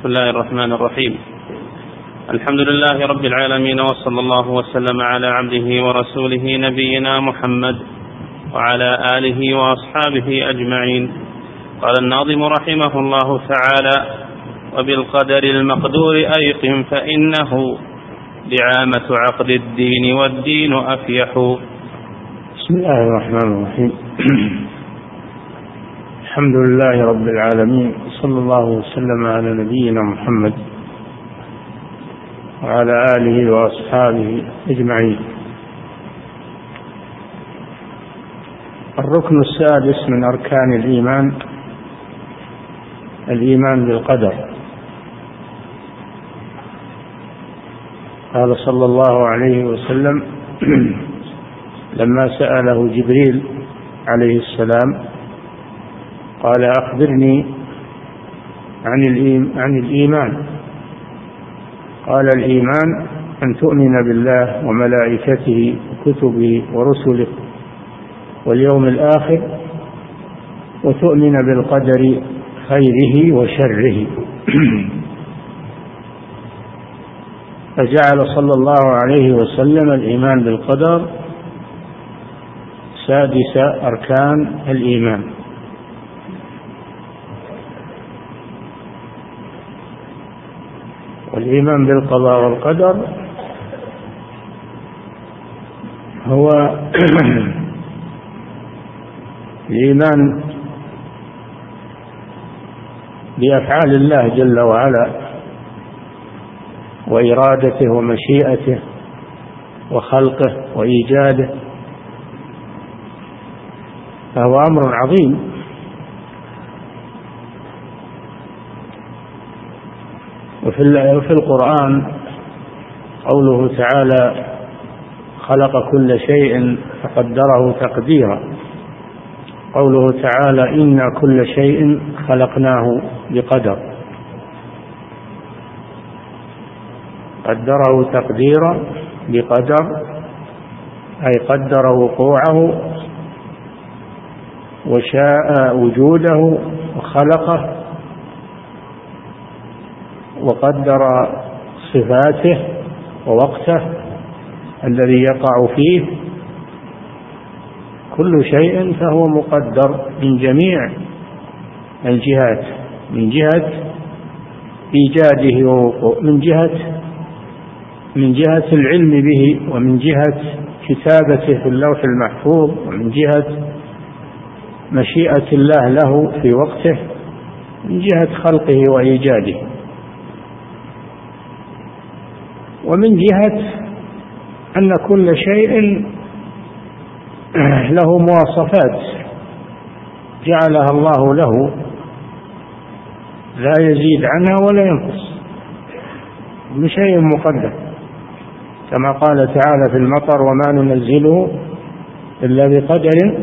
بسم الله الرحمن الرحيم. الحمد لله رب العالمين، وصلى الله وسلم على عبده ورسوله نبينا محمد وعلى آله وأصحابه أجمعين. قال الناظم رحمه الله تعالى: وبالقدر المقدور أيقن فإنه دعامة عقد الدين والدين أفيح. بسم الله الرحمن الرحيم. الحمد لله رب العالمين، صلى الله وسلم على نبينا محمد وعلى آله وأصحابه أجمعين. الركن السادس من أركان الإيمان بالقدر. قال صلى الله عليه وسلم لما سأله جبريل عليه السلام قال: أخبرني عن الإيمان. قال: الإيمان أن تؤمن بالله وملائكته وكتبه ورسله واليوم الآخر، وتؤمن بالقدر خيره وشره. فجعل صلى الله عليه وسلم الإيمان بالقدر سادس أركان الإيمان. والإيمان بالقضاء والقدر هو الإيمان بأفعال الله جل وعلا وإرادته ومشيئته وخلقه وإيجاده، فهو أمر عظيم. وفي القرآن قوله تعالى: خلق كل شيء فقدره تقديرا. قوله تعالى: إنا كل شيء خلقناه بقدر. قدره تقديرا بقدر، أي قدر وقوعه وشاء وجوده وخلقه وقدر صفاته ووقته الذي يقع فيه. كل شيء فهو مقدر من جميع الجهات، من جهة إيجاده من جهة العلم به، ومن جهة كتابته في اللوح المحفوظ، ومن جهة مشيئة الله له في وقته، من جهة خلقه وإيجاده، ومن جهة أن كل شيء له مواصفات جعلها الله له لا يزيد عنها ولا ينقص، كل شيء مقدر، كما قال تعالى في المطر: وما ننزله إلا بقدر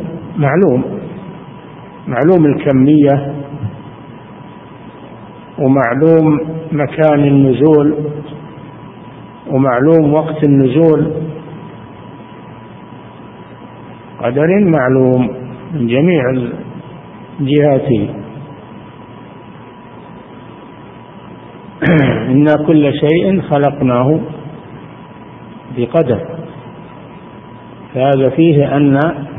معلوم الكمية، ومعلوم مكان النزول، ومعلوم وقت النزول، قدر معلوم من جميع جهاته. إنا كل شيء خلقناه بقدر، فهذا فيه أن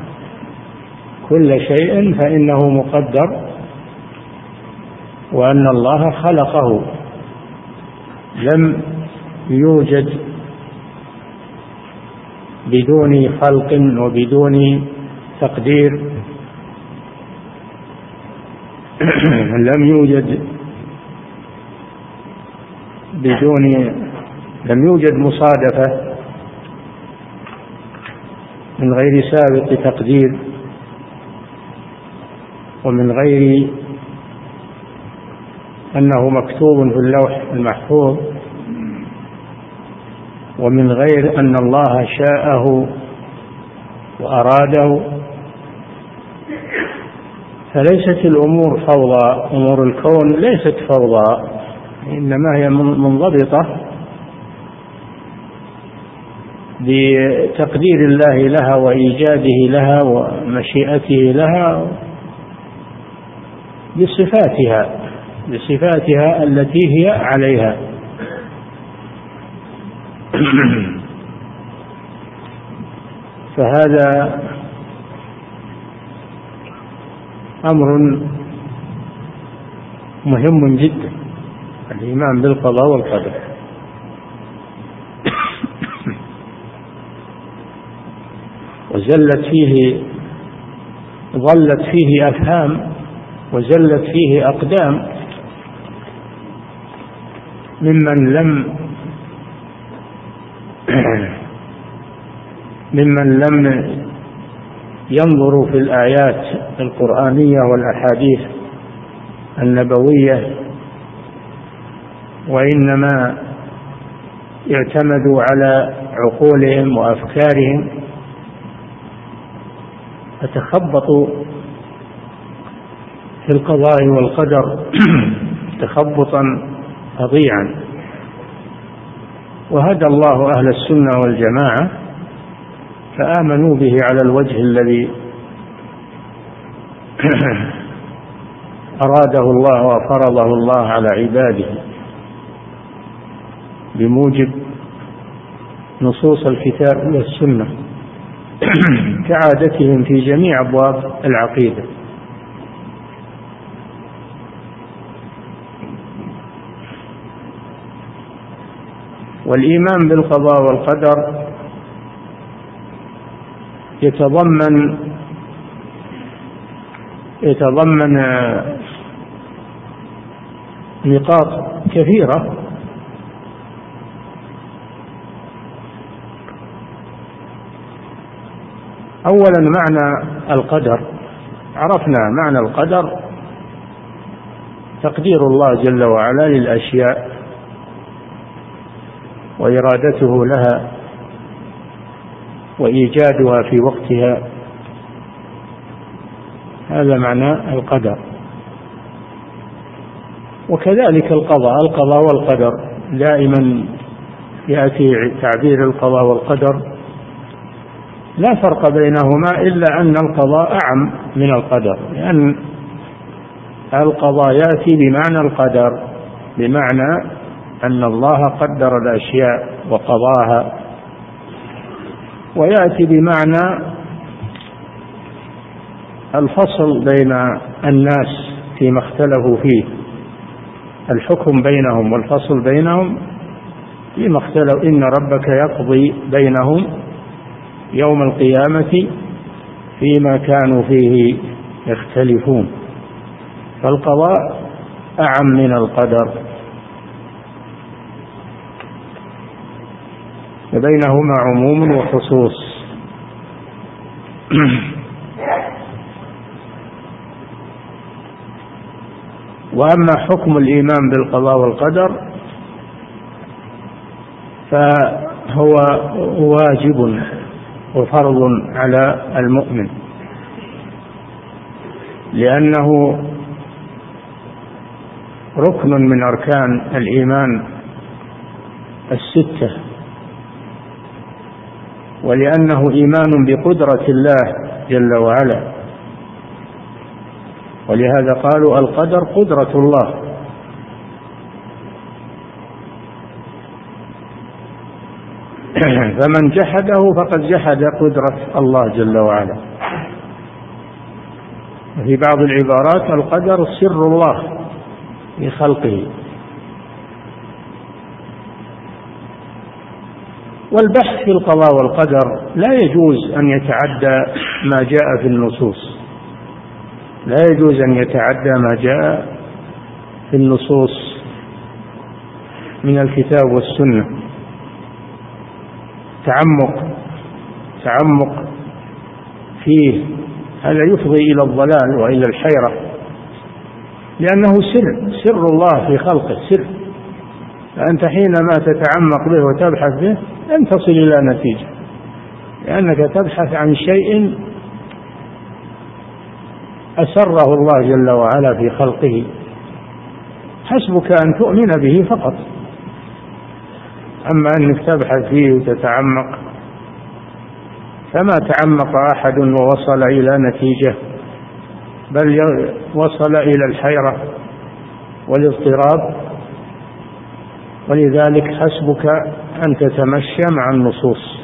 كل شيء فإنه مقدر، وأن الله خلقه، لم يوجد بدون خلق وبدون تقدير. لم يوجد مصادفة من غير سابق تقدير، ومن غير أنه مكتوب في اللوح المحفوظ، ومن غير أن الله شاءه وأراده. فليست الأمور فوضى، أمور الكون ليست فوضى، إنما هي منضبطة بتقدير الله لها وإيجاده لها ومشيئته لها بصفاتها بصفاتها التي هي عليها. فهذا أمر مهم جدا، الإيمان بالقضاء والقدر. ظلت فيه أفهام وزلت فيه أقدام ممن لم ينظروا في الآيات القرآنية والأحاديث النبوية، وإنما اعتمدوا على عقولهم وأفكارهم، فتخبطوا في القضاء والقدر تخبطا فظيعا. وهدى الله أهل السنة والجماعة فآمنوا به على الوجه الذي أراده الله وفرضه الله على عباده بموجب نصوص الكتاب والسنة كعادتهم في جميع أبواب العقيدة. والإيمان بالقضاء والقدر يتضمن نقاط كثيرة. أولا معنى القدر، عرفنا معنى القدر تقدير الله جل وعلا للأشياء وإرادته لها وإيجادها في وقتها، هذا معنى القدر. وكذلك القضاء والقدر، دائما يأتي تعبير القضاء والقدر لا فرق بينهما إلا أن القضاء أعم من القدر، لأن القضاء يأتي بمعنى القدر، بمعنى أن الله قدر الأشياء وقضاها، ويأتي بمعنى الفصل بين الناس فيما اختلفوا فيه، الحكم بينهم والفصل بينهم فيما اختلفوا، إن ربك يقضي بينهم يوم القيامة فيما كانوا فيه يختلفون. فالقضاء أعم من القدر، وبينهما عموم وخصوص. وأما حكم الإيمان بالقضاء والقدر فهو واجب وفرض على المؤمن، لأنه ركن من أركان الإيمان الستة، ولأنه إيمان بقدرة الله جل وعلا، ولهذا قالوا القدر قدرة الله. فمن جحده فقد جحد قدرة الله جل وعلا. وفي بعض العبارات القدر سر الله في خلقه. والبحث في القضاء والقدر لا يجوز أن يتعدى ما جاء في النصوص، لا يجوز أن يتعدى ما جاء في النصوص من الكتاب والسنة. تعمق فيه هذا يفضي إلى الضلال وإلى الحيرة، لأنه سر الله في خلقه، سر. فأنت حينما تتعمق به وتبحث به لن تصل إلى نتيجة، لأنك تبحث عن شيء أسره الله جل وعلا في خلقه، حسبك أن تؤمن به فقط. أما أنك تبحث فيه وتتعمق، فما تعمق أحد ووصل إلى نتيجة، بل وصل إلى الحيرة والاضطراب. ولذلك حسبك أن تتمشى مع النصوص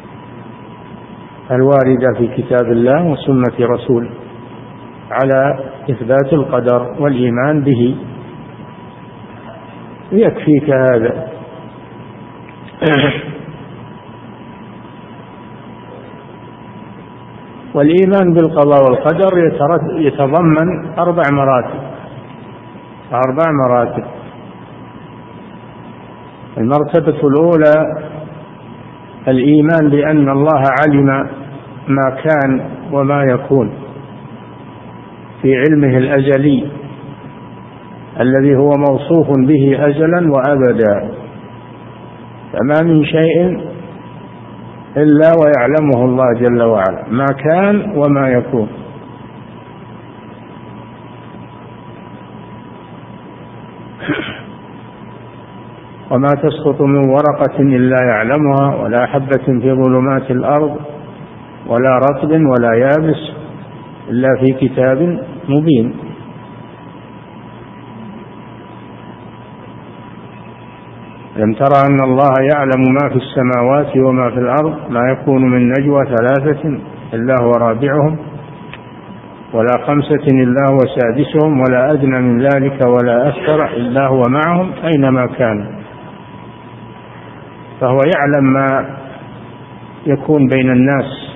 الواردة في كتاب الله وسنة رسوله على إثبات القدر والإيمان به، يكفيك هذا. والإيمان بالقضاء والقدر يتضمن 4 مراتب. المرتبة الأولى الإيمان بأن الله علم ما كان وما يكون في علمه الأزلي الذي هو موصوف به أزلا وأبدا، فما من شيء إلا ويعلمه الله جل وعلا ما كان وما يكون. وما تسقط من ورقة إلا يعلمها، ولا حبة في ظلمات الأرض، ولا رطب ولا يابس إلا في كتاب مبين. ألم ترى أن الله يعلم ما في السماوات وما في الأرض، ما يكون من نجوى 3 إلا هو رابعهم، ولا 5 إلا هو سادسهم، ولا أدنى من ذلك ولا أكثر إلا هو معهم أينما كانوا. فهو يعلم ما يكون بين الناس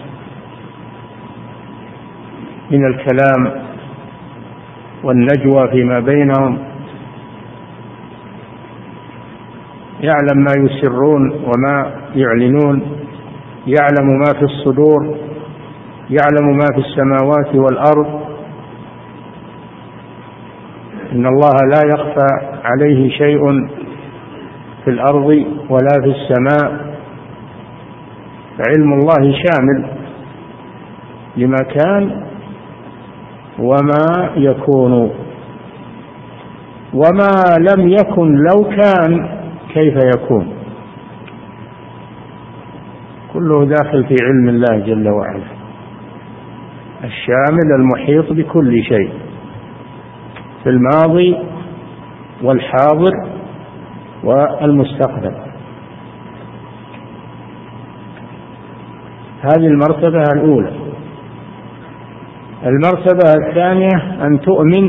من الكلام والنجوى فيما بينهم، يعلم ما يسرون وما يعلنون، يعلم ما في الصدور، يعلم ما في السماوات والأرض. إن الله لا يخفى عليه شيء في الأرض ولا في السماء، فعلم الله شامل لما كان وما يكون، وما لم يكن لو كان كيف يكون، كله داخل في علم الله جل وعلا الشامل المحيط بكل شيء في الماضي والحاضر والمستقبل. هذه المرتبة الأولى. المرتبة الثانية أن تؤمن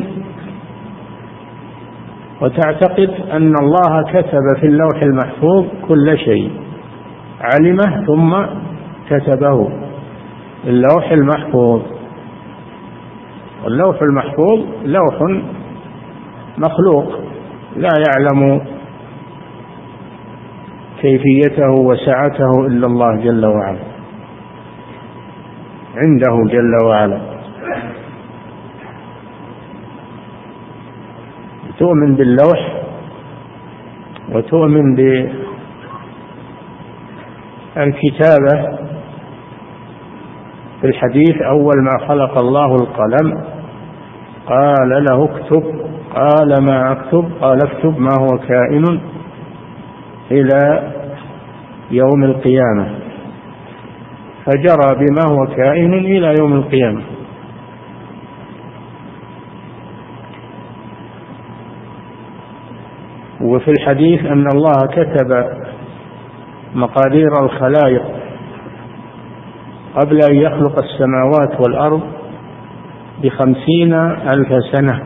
وتعتقد أن الله كتب في اللوح المحفوظ كل شيء، علمه ثم كتبه اللوح المحفوظ. واللوح المحفوظ لوح مخلوق لا يعلم كيفيته وسعته إلا الله جل وعلا، عنده جل وعلا. تؤمن باللوح وتؤمن بالكتابة. في الحديث أول ما خلق الله القلم قال له اكتب، قال ما أكتب؟ قال اكتب ما هو كائن إلى يوم القيامة، فجرى بما هو كائن إلى يوم القيامة. وفي الحديث أن الله كتب مقادير الخلائق قبل أن يخلق السماوات والأرض ب50,000 سنة،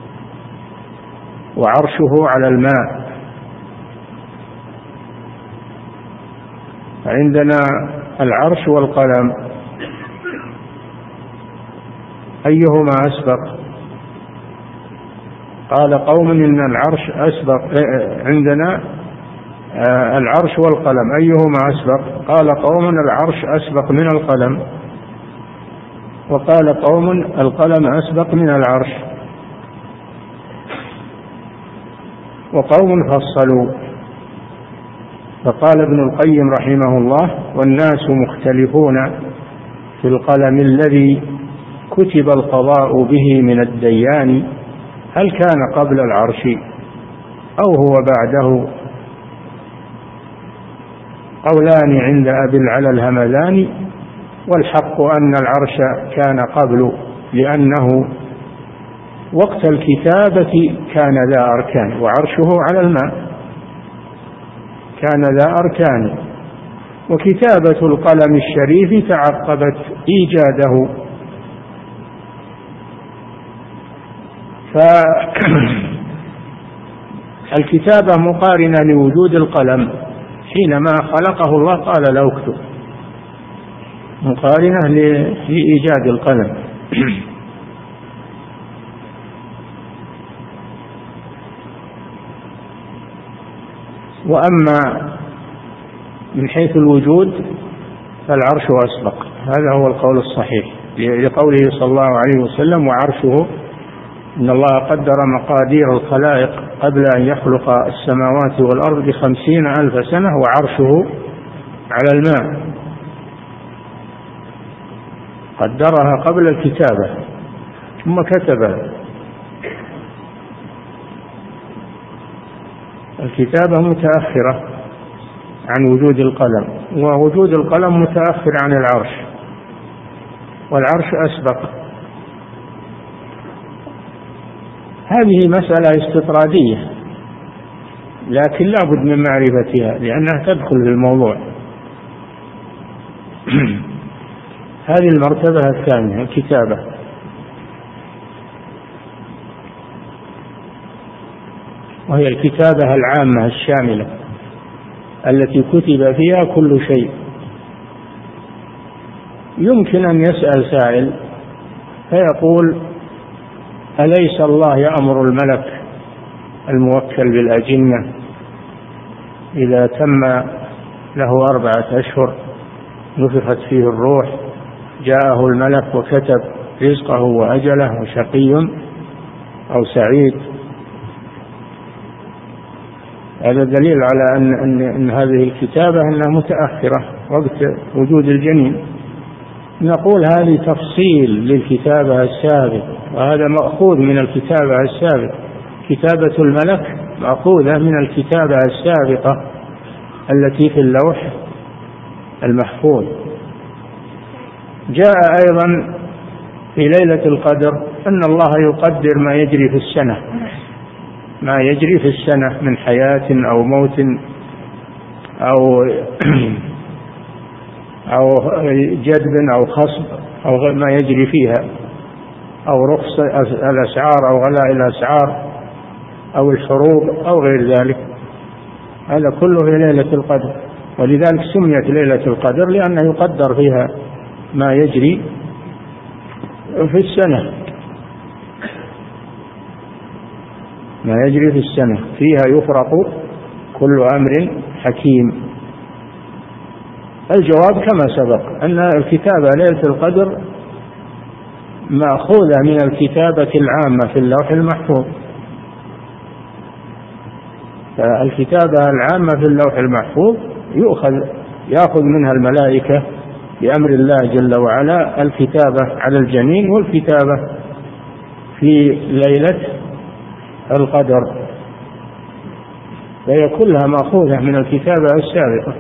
وعرشه على الماء. عندنا العرش والقلم، أيهما أسبق؟ قال قوم إن العرش أسبق. عندنا العرش والقلم أيهما أسبق؟ قال قوم العرش أسبق من القلم، وقال قوم القلم أسبق من العرش، وقوم فصلوا. فقال ابن القيم رحمه الله: والناس مختلفون في القلم الذي كتب القضاء به من الديان، هل كان قبل العرش أو هو بعده؟ قولان عند أبي العلا الهمذاني، والحق أن العرش كان قبل، لأنه وقت الكتابة كان ذا أركان، وعرشه على الماء كان ذا أركان، وكتابة القلم الشريف تعقبت إيجاده. فالكتابة مقارنة لوجود القلم، حينما خلقه الله قال له اكتب، مقارنة لإيجاد القلم. وأما من حيث الوجود فالعرش أسبق، هذا هو القول الصحيح لقوله صلى الله عليه وسلم: وعرشه إن الله قدر مقادير الخلائق قبل أن يخلق السماوات والأرض 50,000 سنة، وعرشه على الماء، قدرها قبل الكتابة ثم كتبها. الكتابة متأخرة عن وجود القلم، ووجود القلم متأخر عن العرش، والعرش أسبق. هذه مسألة استطرادية، لكن لا بد من معرفتها لأنها تدخل في الموضوع. هذه المرتبة الثانية الكتابة. وهي الكتابة العامة الشاملة التي كتب فيها كل شيء. يمكن أن يسأل سائل فيقول: أليس الله يأمر الملك الموكل بالأجنة إذا تم له 4 أشهر نفخت فيه الروح جاءه الملك وكتب رزقه وأجله وشقي أو سعيد؟ هذا دليل على أن هذه الكتابة أنها متأخرة وقت وجود الجنين. نقول هذه تفصيل للكتابة السابقة، وهذا مأخوذ من الكتابة السابقة. كتابة الملك مأخوذة من الكتابة السابقة التي في اللوح المحفوظ. جاء أيضا في ليلة القدر أن الله يقدر ما يجري في السنة، ما يجري في السنة من حياة أو موت أو جدب أو خصب أو ما يجري فيها، أو رخص الأسعار أو غلاء الأسعار أو الحروب أو غير ذلك. هذا كله في ليلة القدر، ولذلك سميت ليلة القدر لأنه يقدر فيها ما يجري في السنة، ما يجري في السنة، فيها يفرق كل أمر حكيم. الجواب كما سبق أن الكتابة ليلة القدر مأخوذة من الكتابة العامة في اللوح المحفوظ. فالكتابة العامة في اللوح المحفوظ يأخذ منها الملائكة بأمر الله جل وعلا الكتابة على الجنين والكتابة في ليلة القدر، فهي كلها مأخوذة من الكتابة السابقة.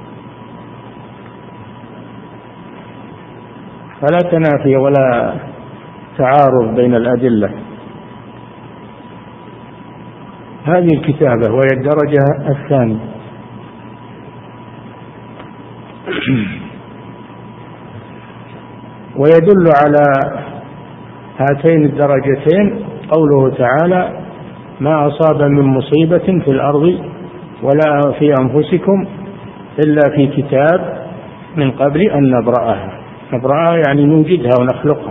فلا تنافي ولا تعارض بين الأدلة. هذه الكتابة وهي الدرجة الثانية. ويدل على هاتين الدرجتين قوله تعالى: ما أصاب من مصيبة في الأرض ولا في أنفسكم إلا في كتاب من قبل أن نبرأها. نبرأها يعني نوجدها ونخلقها.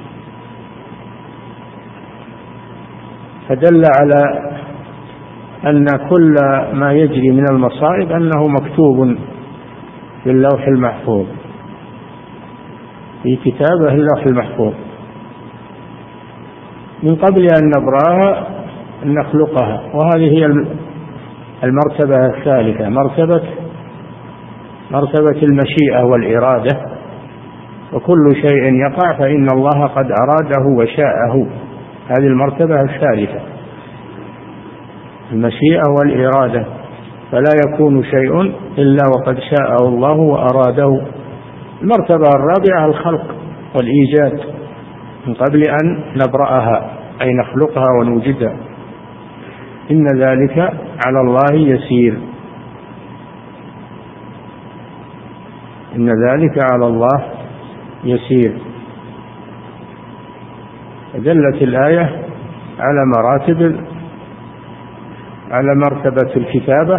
فدل على أن كل ما يجري من المصائب أنه مكتوب في اللوح المحفوظ، في كتابه اللوح المحفوظ من قبل أن نبرأها نخلقها. وهذه هي المرتبة الثالثة، مرتبة المشيئة والإرادة. وكل شيء يقع فإن الله قد أراده وشاءه. هذه المرتبة الثالثة، المشيئة والإرادة. فلا يكون شيء إلا وقد شاءه الله وأراده. المرتبة الرابعة الخلق والإيجاد من قبل أن نبرأها. أي نخلقها ونوجدها. إن ذلك على الله يسير. إن ذلك على الله يسير. دلت الآية على مرتبة الكتابة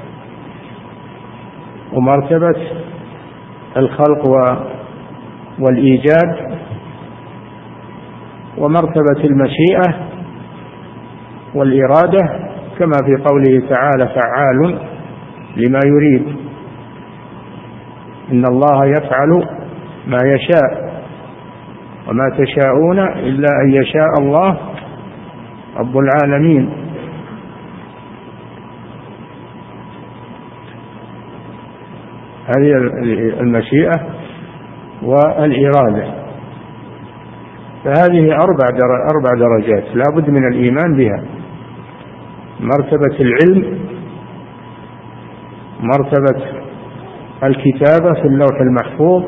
ومرتبة الخلق والإيجاد ومرتبة المشيئة والإرادة، كما في قوله تعالى: فعال لما يريد. إن الله يفعل ما يشاء وما تشاءون إلا أن يشاء الله رب العالمين. هذه المشيئة والإرادة. فهذه أربع درجات لا بد من الإيمان بها: مرتبة العلم، مرتبة الكتابة في اللوح المحفوظ،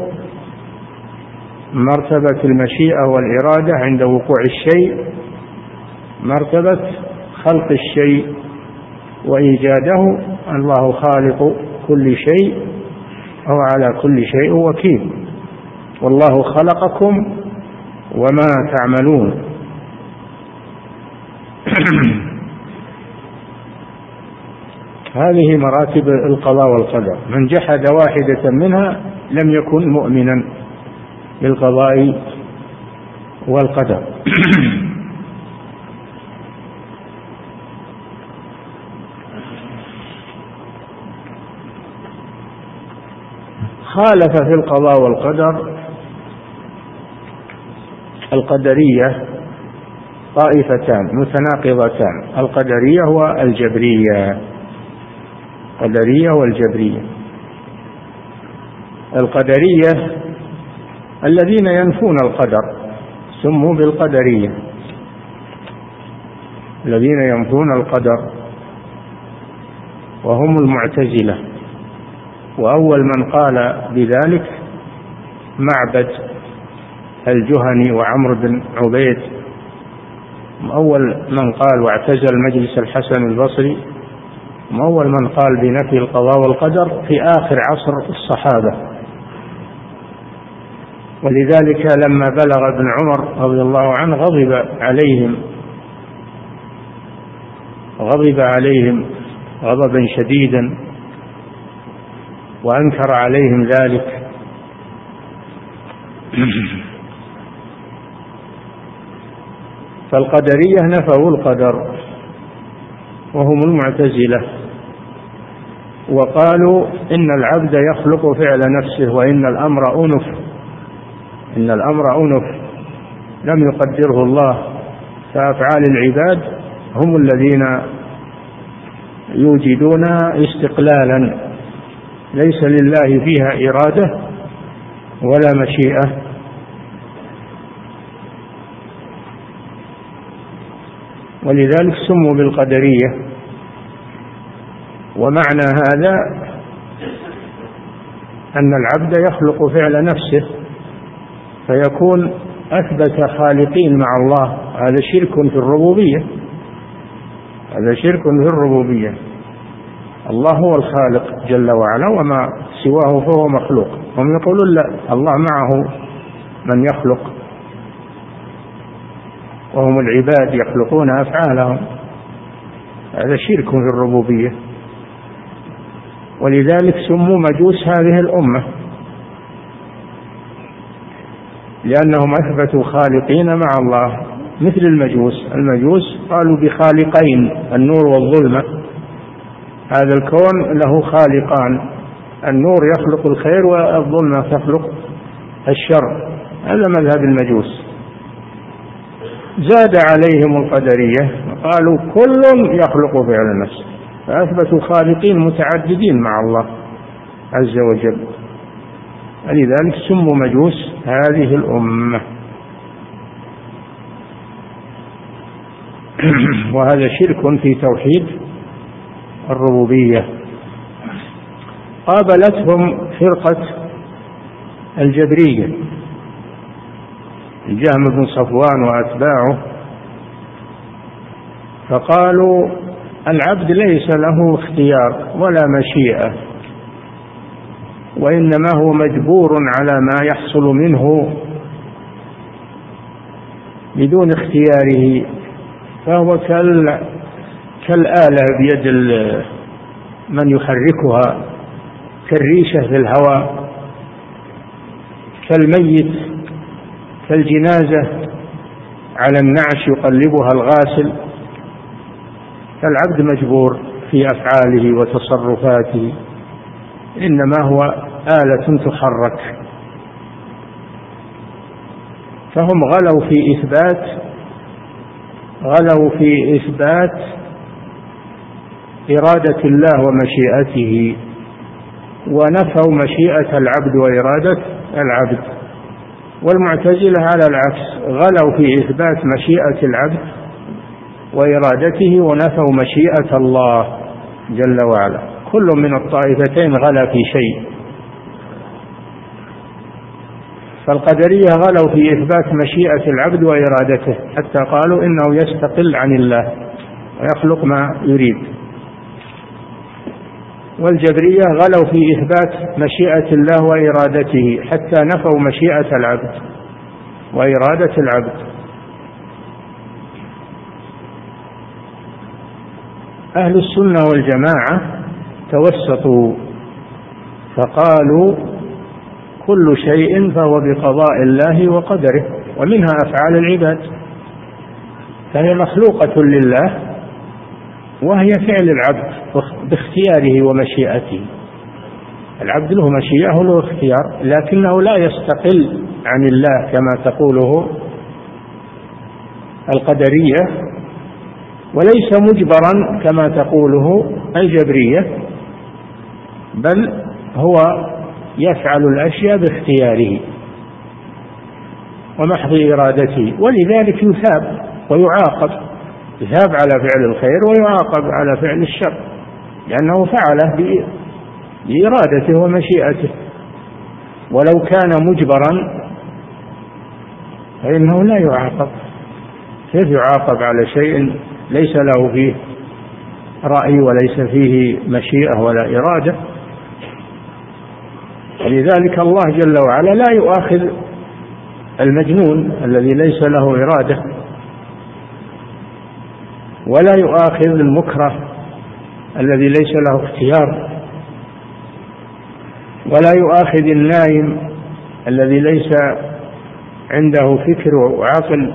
مرتبة المشيئة والإرادة عند وقوع الشيء، مرتبة خلق الشيء وإيجاده، الله خالق كل شيء أو على كل شيء وكيل، والله خلقكم وما تعملون. هذه مراتب القضاء والقدر. من جحد واحدة منها لم يكن مؤمنا بالقضاء والقدر. خالف في القضاء والقدر القدرية طائفتان متناقضتان: القدرية والجبرية. القدرية والجبرية. القدرية الذين ينفون القدر سموا بالقدرية، الذين ينفون القدر، وهم المعتزلة. وأول من قال بذلك معبد الجهني وعمرو بن عبيد، أول من قال واعتزل مجلس الحسن البصري، أول من قال بنفي القضاء والقدر في آخر عصر الصحابة. ولذلك لما بلغ ابن عمر رضي الله عنه غضب عليهم غضبا شديدا وأنكر عليهم ذلك. فالقدرية نفوا القدر وهم المعتزلة، وقالوا إن العبد يخلق فعل نفسه وإن الأمر أنف، إن الأمر أنف لم يقدره الله، فأفعال العباد هم الذين يوجدونها استقلالا، ليس لله فيها إرادة ولا مشيئة. ولذلك سموا بالقدرية. ومعنى هذا أن العبد يخلق فعل نفسه فيكون أثبت خالقين مع الله، هذا شرك في الربوبية، هذا شرك في الربوبية. الله هو الخالق جل وعلا وما سواه فهو مخلوق. هم يقولون لا، الله معه من يخلق وهم العباد يخلقون أفعالهم، هذا شرك في الربوبية. ولذلك سموا مجوس هذه الأمة، لأنهم أثبتوا خالقين مع الله مثل المجوس قالوا بخالقين، النور والظلمة. هذا الكون له خالقان، النور يخلق الخير والظلمة تخلق الشر، هذا مذهب المجوس. زاد عليهم القدرية قالوا كل يخلق فعل نفسه، فأثبتوا خالقين متعددين مع الله عز وجل. لذلك سموا مجوس هذه الأمة. وهذا شرك في توحيد الربوبية. قابلتهم فرقة الجبرية، الجهم بن صفوان وأتباعه فقالوا العبد ليس له اختيار ولا مشيئة، وإنما هو مجبور على ما يحصل منه بدون اختياره، فهو كالآلة بيد من يحركها، كالريشة في الهواء، كالميت، كالجنازة على النعش يقلبها الغاسل. فالعبد مجبور في أفعاله وتصرفاته، إنما هو آلة تحرك. فهم غلوا في إثبات إرادة الله ومشيئته، ونفوا مشيئة العبد وإرادة العبد. والمعتزلة على العكس، غلوا في إثبات مشيئة العبد وإرادته ونفوا مشيئة الله جل وعلا. كل من الطائفتين غلا في شيء. فالقدرية غلوا في إثبات مشيئة العبد وإرادته حتى قالوا إنه يستقل عن الله ويخلق ما يريد. والجبرية غلوا في إثبات مشيئة الله وإرادته حتى نفوا مشيئة العبد وإرادة العبد. أهل السنة والجماعة توسطوا فقالوا كل شيء فهو بقضاء الله وقدره، ومنها أفعال العباد، فهي مخلوقة لله وهي فعل العبد باختياره ومشيئته. العبد له مشيئة وله اختيار، لكنه لا يستقل عن الله كما تقوله القدرية، وليس مجبرا كما تقوله الجبرية، بل هو يفعل الأشياء باختياره ومحض إرادته، ولذلك يثاب ويعاقب، يثاب على فعل الخير ويعاقب على فعل الشر، لأنه فعله بإرادته ومشيئته. ولو كان مجبرا فإنه لا يعاقب. كيف يعاقب على شيء ليس له فيه رأي وليس فيه مشيئة ولا إرادة؟ لذلك الله جل وعلا لا يؤاخذ المجنون الذي ليس له إرادة، ولا يؤاخذ المكره الذي ليس له اختيار، ولا يؤاخذ النائم الذي ليس عنده فكر وعقل،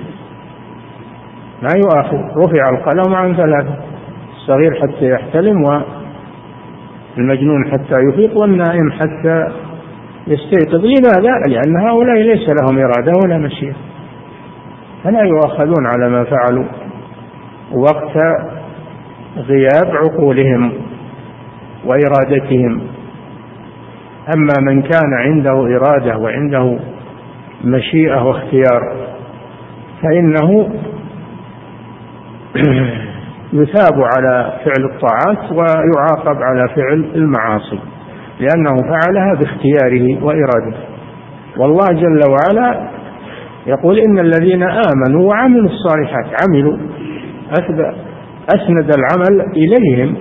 ما يؤاخذ. رفع القلم عن ثلاثة: الصغير حتى يحتلم، والمجنون حتى يفيق، والنائم حتى يستيقظ. لماذا؟ لأن هؤلاء ليس لهم إرادة ولا مشيئة، فلا يؤاخذون على ما فعلوا وقت غياب عقولهم وإرادتهم. أما من كان عنده إرادة وعنده مشيئة واختيار فإنه يثاب على فعل الطاعات ويعاقب على فعل المعاصي، لأنه فعلها باختياره وإرادته. والله جل وعلا يقول: إن الذين آمنوا وعملوا الصالحات، عملوا أسند العمل إليهم.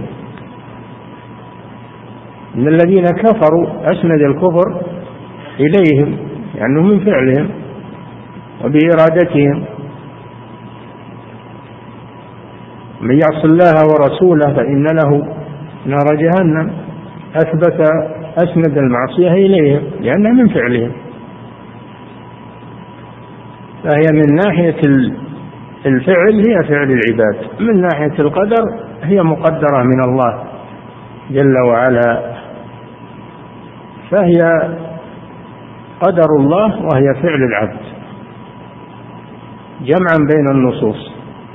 إن الذين كفروا أسند الكفر إليهم، يعني من فعلهم وبإرادتهم. من يعص الله ورسوله فإن له نار جهنم، أسند المعصية إليهم لأنها من فعلهم. فهي من ناحية الفعل هي فعل العباد، من ناحية القدر هي مقدرة من الله جل وعلا، فهي قدر الله وهي فعل العبد، جمعا بين النصوص.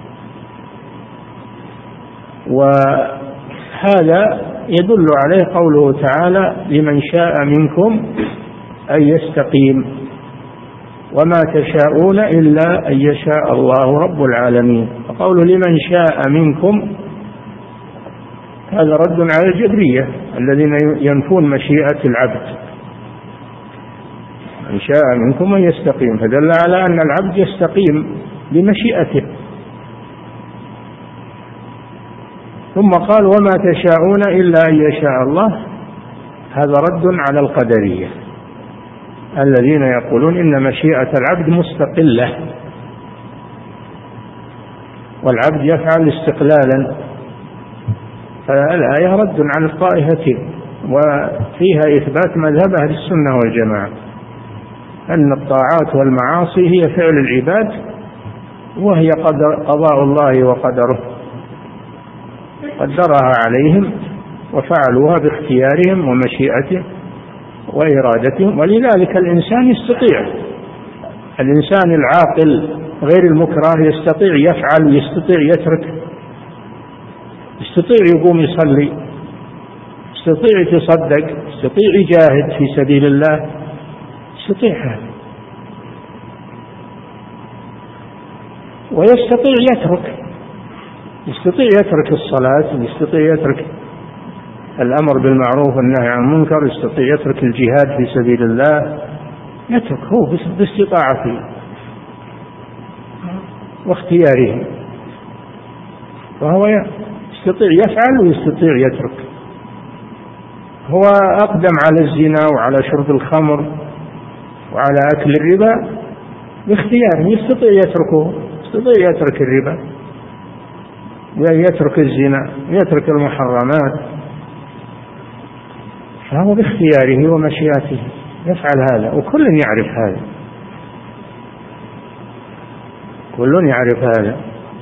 وهذا يدل عليه قوله تعالى: لمن شاء منكم أن يستقيم وما تشاءون إلا أن يشاء الله رب العالمين. فقوله لمن شاء منكم هذا رد على الجبرية الذين ينفون مشيئة العبد. من شاء منكم أن يستقيم، فدل على أن العبد يستقيم بمشيئته، ثم قال وما تشاءون إلا أن يشاء الله. هذا رد على القدرية الذين يقولون إن مشيئة العبد مستقلة، والعبد يفعل استقلالا. فالآية رد على الطائفتين، وفيها إثبات مذهب أهل السنة والجماعة أن الطاعات والمعاصي هي فعل العباد، وهي قضاء الله وقدره، قدرها عليهم وفعلوها باختيارهم ومشيئتهم وإرادتهم. ولذلك الإنسان يستطيع، الإنسان العاقل غير المكره يستطيع يفعل ويستطيع يترك، يستطيع يقوم يصلي، يستطيع يتصدق، يستطيع يجاهد في سبيل الله، يستطيع هذا، ويستطيع يترك، يستطيع يترك الصلاة، ويستطيع يترك الأمر بالمعروف والنهي عن المنكر، يستطيع يترك الجهاد في سبيل الله، يترك هو باستطاعته واختياره، وهو يستطيع يفعل ويستطيع يترك. هو أقدم على الزنا وعلى شرب الخمر وعلى أكل الربا باختياره، يستطيع يتركه، يستطيع يترك الربا، يترك الزنا، يترك المحرمات، فهو باختياره ومشيئته يفعل هذا، وكل يعرف هذا، كل يعرف هذا.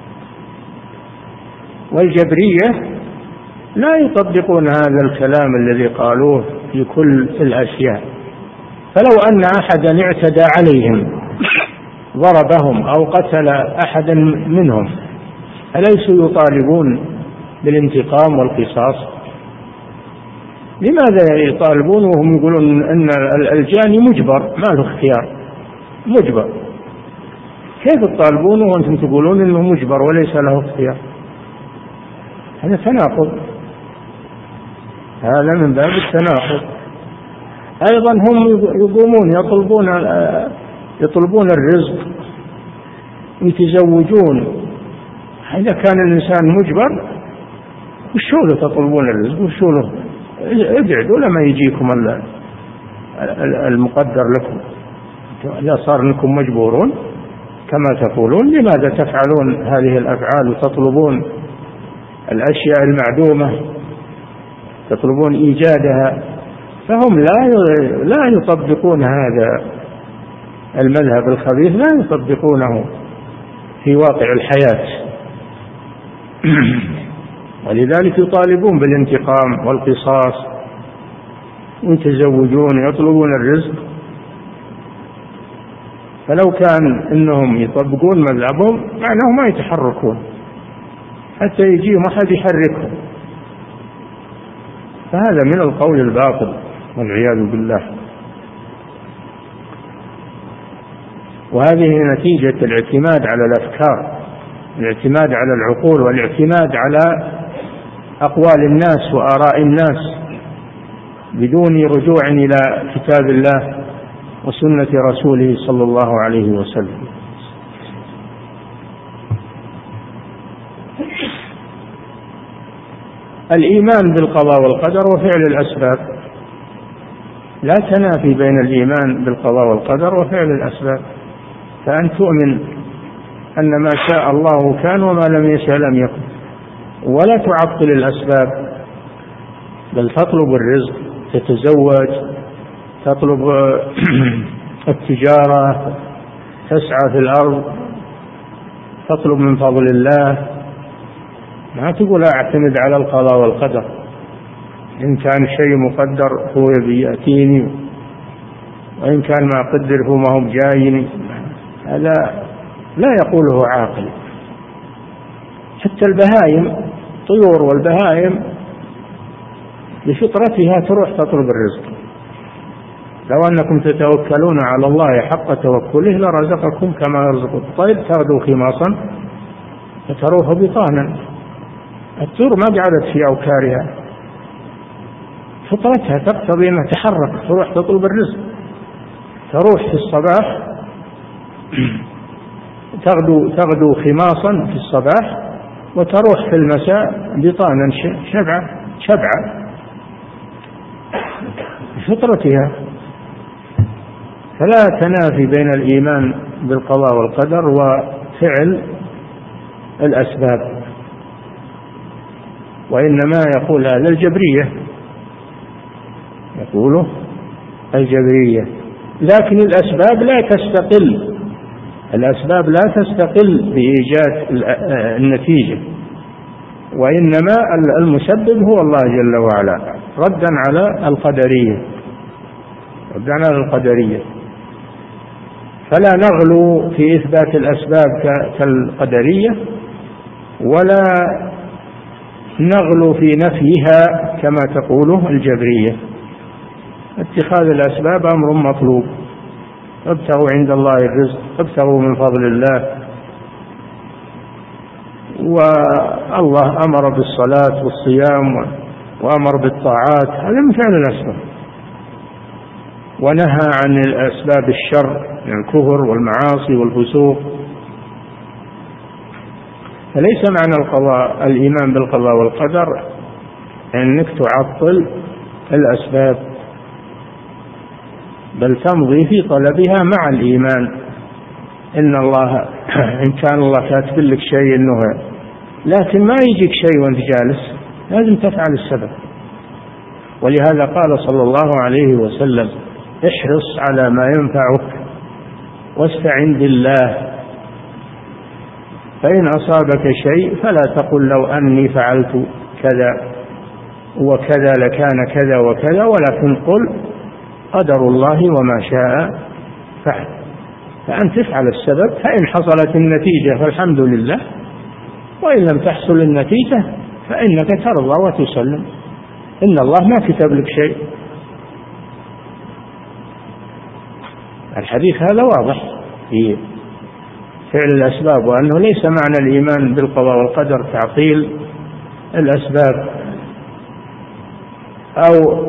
والجبرية لا يطبقون هذا الكلام الذي قالوه في كل الأشياء. فلو أن أحدا اعتدى عليهم ضربهم أو قتل أحدا منهم أليسوا يطالبون بالانتقام والقصاص؟ لماذا يطالبون وهم يقولون أن الجاني مجبر ما له اختيار؟ مجبر، كيف تطالبون وأنتم تقولون أنه مجبر وليس له اختيار؟ هذا تناقض، هذا من باب التناقض. أيضا هم يقومون يطلبون الرزق ويتزوجون. إذا كان الإنسان مجبر وشو له تطلبون الرزق؟ وشو له؟ ابعدوا لما يجيكم المقدر لكم. إذا صار لكم مجبورون كما تقولون، لماذا تفعلون هذه الأفعال وتطلبون الأشياء المعدومة، تطلبون إيجادها؟ فهم لا يطبقون هذا المذهب الخبيث، لا يطبقونه في واقع الحياة. ولذلك يطالبون بالانتقام والقصاص ويتزوجون ويطلبون الرزق. فلو كان إنهم يطبقون مذهبهم معناه ما يتحركون حتى يجيهم أحد يحركهم. فهذا من القول الباطل والعياذ بالله. وهذه نتيجة الاعتماد على الأفكار، الاعتماد على العقول، والاعتماد على أقوال الناس وآراء الناس بدون رجوع إلى كتاب الله وسنة رسوله صلى الله عليه وسلم. الإيمان بالقضاء والقدر وفعل الأسباب، لا تنافي بين الإيمان بالقضاء والقدر وفعل الأسباب. فأن تؤمن أن ما شاء الله كان وما لم يشاء لم يكن، ولا تعطل الأسباب، بل تطلب الرزق، تتزوج، تطلب التجارة، تسعى في الأرض، تطلب من فضل الله. ما تقول أعتمد على القضاء والقدر، إن كان شيء مقدر هو يأتيني، وإن كان ما قدر هو ما هو جايني. هذا لا يقوله عاقل. حتى البهائم، طيور والبهائم بفطرتها تروح تطلب الرزق. لو أنكم تتوكلون على الله حق توكله لرزقكم كما يرزق الطير تغدو خماصا وتروح بطانا. الطيور ما قعدت في أوكارها، فطرتها تقتضي أنها تحرك تروح تطلب الرزق، تروح في الصباح تغدو خماصا في الصباح وتروح في المساء بطانا شبعة بفطرتها. فلا تنافي بين الإيمان بالقضاء والقدر وفعل الأسباب، وإنما يقول هذا الجبرية، لكن الأسباب لا تستقل بإيجاد النتيجة، وإنما المسبب هو الله جل وعلا، ردا على القدرية. فلا نغلو في إثبات الأسباب كالقدرية، ولا نغلو في نفيها كما تقوله الجبرية. اتخاذ الأسباب أمر مطلوب، ابتغوا عند الله الرزق، ابتغوا من فضل الله. والله أمر بالصلاة والصيام وأمر بالطاعات، هذا من فعل الأسباب، ونهى عن الأسباب الشر من الكفر والمعاصي والفسوق. فليس معنى الإيمان بالقضاء والقدر أنك تعطل الأسباب، بل تمضي في طلبها مع الإيمان. إن كان الله كاتب لك شيء إنه، لكن ما يجيك شيء وانت جالس، لازم تفعل السبب. ولهذا قال صلى الله عليه وسلم: احرص على ما ينفعك واستعن بالله، فإن أصابك شيء فلا تقل لو أني فعلت كذا وكذا لكان كذا وكذا، ولكن قل قدر الله وما شاء فعل. فأن تفعل السبب، فإن حصلت النتيجة فالحمد لله، وإن لم تحصل النتيجة فإنك ترضى وتسلم، إن الله ما كتب لك شيء. الحديث هذا واضح في فعل الأسباب، وأنه ليس معنى الإيمان بالقضاء والقدر تعطيل الأسباب، أو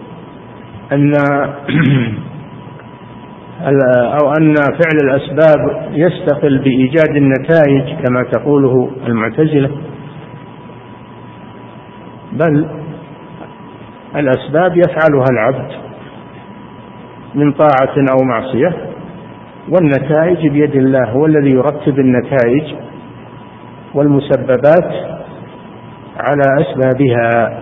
أن فعل الأسباب يستقل بإيجاد النتائج كما تقوله المعتزلة، بل الأسباب يفعلها العبد من طاعة أو معصية، والنتائج بيد الله، هو الذي يرتب النتائج والمسببات على أسبابها.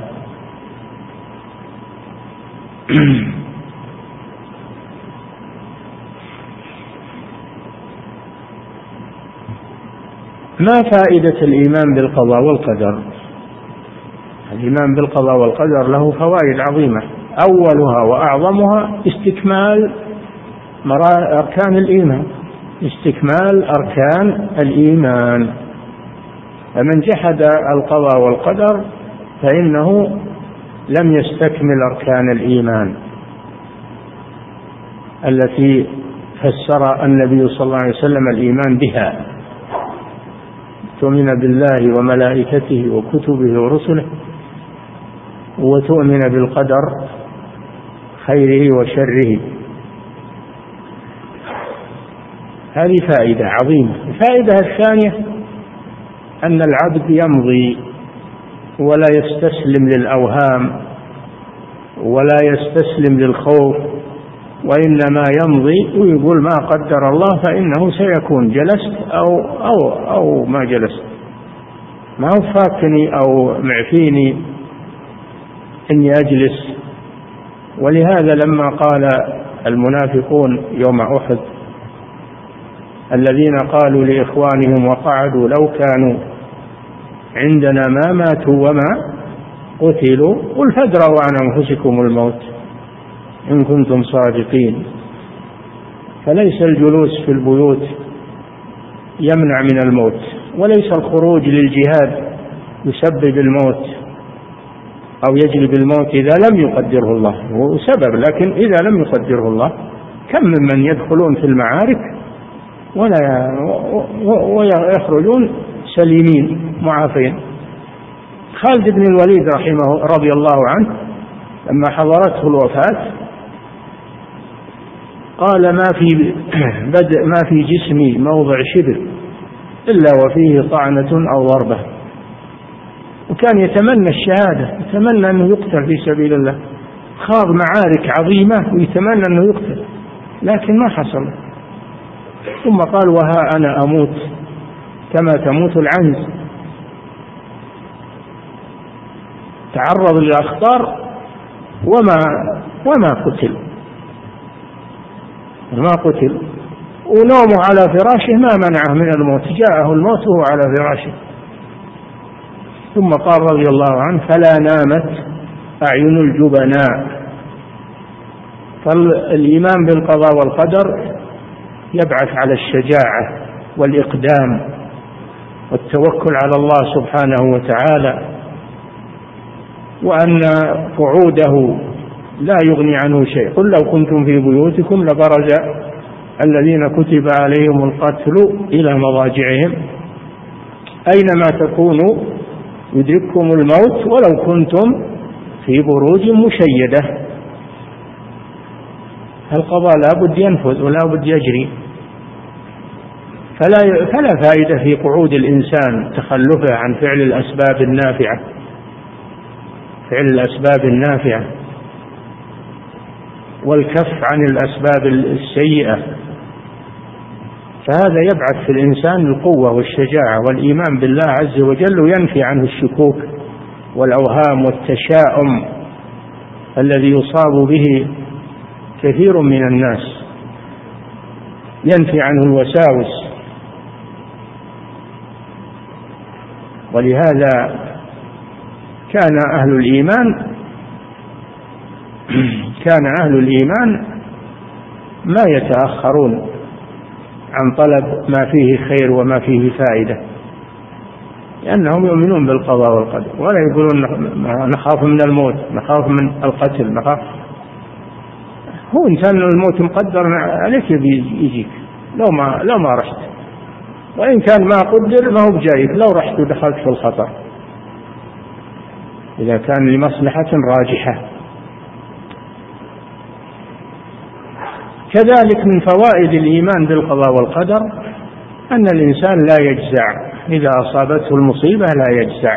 ما فائدة الإيمان بالقضاء والقدر؟ الإيمان بالقضاء والقدر له فوائد عظيمة، أولها وأعظمها استكمال أركان الإيمان. فمن جحد القضاء والقدر فإنه لم يستكمل أركان الإيمان التي فسر النبي صلى الله عليه وسلم الإيمان بها: تؤمن بالله وملائكته وكتبه ورسله، وتؤمن بالقدر خيره وشره. هذه فائدة عظيمة. الفائدة الثانية أن العبد يمضي ولا يستسلم للأوهام ولا يستسلم للخوف، وإنما يمضي ويقول ما قدر الله فإنه سيكون، جلست أو ما جلست، ما هو فاتني أو معفيني إني أجلس. ولهذا لما قال المنافقون يوم أحد الذين قالوا لإخوانهم وقعدوا لو كانوا عندنا ما ماتوا وما قتلوا قل فادروا عن أنفسكم الموت إن كنتم صادقين. فليس الجلوس في البيوت يمنع من الموت، وليس الخروج للجهاد يسبب الموت أو يجلب الموت إذا لم يقدره الله. هو سبب، لكن إذا لم يقدره الله كم من يدخلون في المعارك ويخرجون سليمين معافين. خالد بن الوليد رضي الله عنه لما حضرته الوفاة قال ما في جسمي موضع شبر إلا وفيه طعنة أو ضربة، وكان يتمنى الشهادة، يتمنى أنه يقتل في سبيل الله، خاض معارك عظيمة ويتمنى أنه يقتل، لكن ما حصل. ثم قال وها أنا أموت كما تموت العنز. تعرض للأخطار وما قتل، ونومه على فراشه ما منعه من الموت، جاءه الموت وهو على فراشه. ثم قال رضي الله عنه فلا نامت أعين الجبناء. فالإيمان بالقضاء والقدر يبعث على الشجاعة والإقدام والتوكل على الله سبحانه وتعالى، وأن قعوده لا يغني عنه شيء. قل لو كنتم في بيوتكم لبرز الذين كتب عليهم القتل إلى مضاجعهم أينما تكونوا يدرككم الموت ولو كنتم في بروج مشيدة. القضاء لا بد ينفذ ولا بد يجري، فلا فائدة في قعود الإنسان تخلفه عن فعل الأسباب النافعة والكف عن الأسباب السيئة. فهذا يبعث في الإنسان القوة والشجاعة والإيمان بالله عز وجل، وينفي عنه الشكوك والأوهام والتشاؤم الذي يصاب به كثير من الناس، ينفي عنه الوساوس. ولهذا كان أهل الإيمان ما يتأخرون عن طلب ما فيه خير وما فيه فائدة، لأنهم يؤمنون بالقضاء والقدر، ولا يقولون نخاف من الموت، نخاف من القتل، نخاف. هو إنسان الموت مقدر عليك يجيك لو ما رحت، وإن كان ما قدر ما هو بجايك لو رحت ودخلت في الخطر إذا كان لمصلحة راجحة. كذلك من فوائد الإيمان بالقضاء والقدر أن الإنسان لا يجزع إذا أصابته المصيبة، لا يجزع،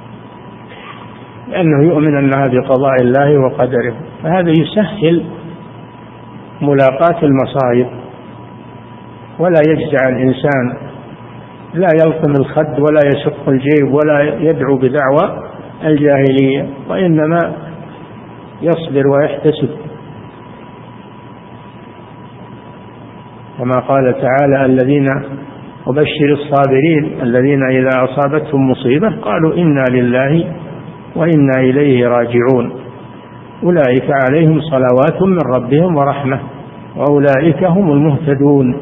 لأنه يؤمن أنها بقضاء الله وقدره، فهذا يسهل ملاقاة المصائب. ولا يجزع الإنسان، لا يلطم الخد ولا يشق الجيب ولا يدعو بدعوى الجاهلية، وإنما يصبر ويحتسب، كما قال تعالى الذين وبشر الصابرين الذين إذا أصابتهم مصيبة قالوا إنا لله وإنا إليه راجعون أولئك عليهم صلوات من ربهم ورحمة وأولئك هم المهتدون.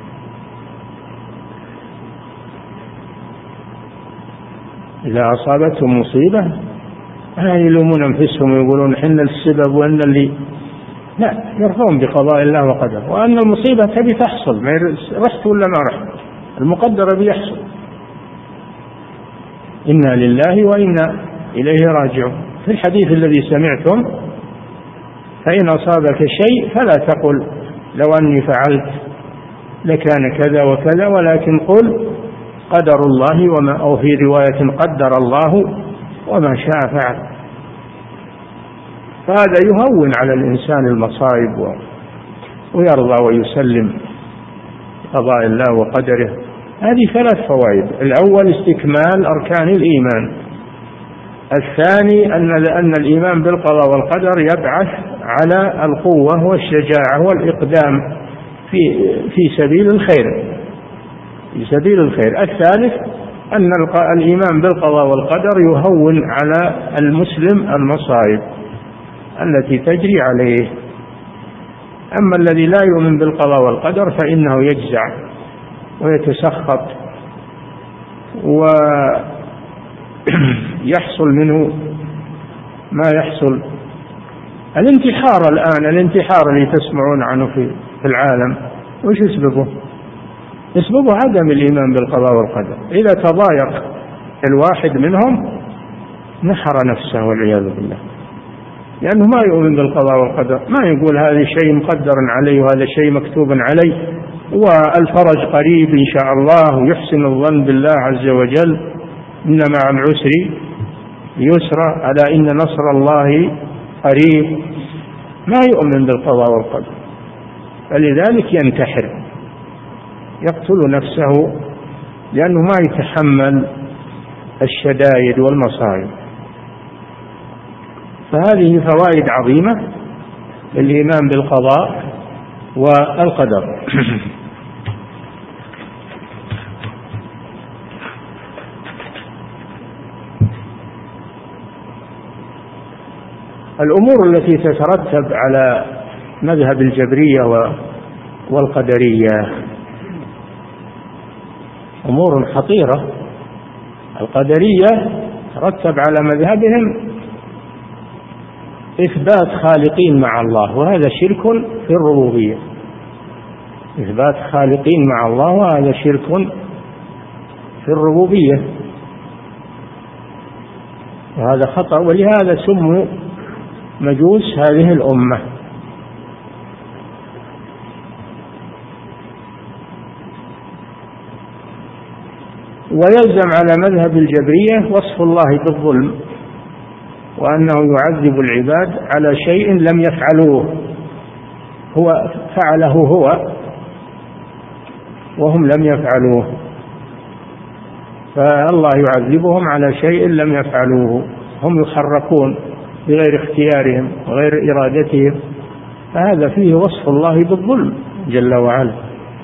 إذا أصابتهم مصيبة لا يلومون أنفسهم ويقولون حنا السبب وأن اللي، لا، يرضون بقضاء الله وقدره، وأن المصيبة تبي تحصل، ما رحت ولا ما رحت، المقدر بيحصل. إنا لله وإنا إليه راجعون. في الحديث الذي سمعتم فإن أصابك شيء فلا تقل لو أني فعلت لكان كذا وكذا، ولكن قل قدر الله وما، أو في رواية قدر الله وما شاء فعل. فهذا يهون على الإنسان المصائب ويرضى ويسلم قضاء الله وقدره. هذه 3 فوائد: الأول استكمال أركان الإيمان، الثاني أن الإيمان بالقضاء والقدر يبعث على القوة والشجاعة والإقدام في سبيل الخير، الثالث أن الإيمان بالقضاء والقدر يهون على المسلم المصائب التي تجري عليه. أما الذي لا يؤمن بالقضاء والقدر فإنه يجزع ويتسخط ويحصل منه ما يحصل. الانتحار اللي تسمعون عنه في العالم، وش يسببه؟ يسببه عدم الإيمان بالقضاء والقدر. إذا تضايق الواحد منهم نحر نفسه والعياذ بالله، لأنه ما يؤمن بالقضاء والقدر، ما يقول هذا شيء مقدر علي وهذا شيء مكتوب علي والفرج قريب إن شاء الله، ويحسن الظن بالله عز وجل إن مع العسر يسرا ألا إن نصر الله قريب، ما يؤمن بالقضاء والقدر، فلذلك ينتحر يقتل نفسه لأنه ما يتحمل الشدائد والمصائب. فهذه فوائد عظيمة للإيمان بالقضاء والقدر. الأمور التي تترتب على مذهب الجبرية والقدرية أمور خطيرة. القدرية ترتب على مذهبهم إثبات خالقين مع الله، وهذا شرك في الربوبية. إثبات خالقين مع الله وهذا شرك في الربوبية، وهذا خطأ، ولهذا سموا مجوس هذه الأمة. ويلزم على مذهب الجبرية وصف الله بالظلم، وأنه يعذب العباد على شيء لم يفعلوه، هو فعله هو وهم لم يفعلوه، فالله يعذبهم على شيء لم يفعلوه، هم يحركون بغير اختيارهم وغير إرادتهم، فهذا فيه وصف الله بالظلم جل وعلا،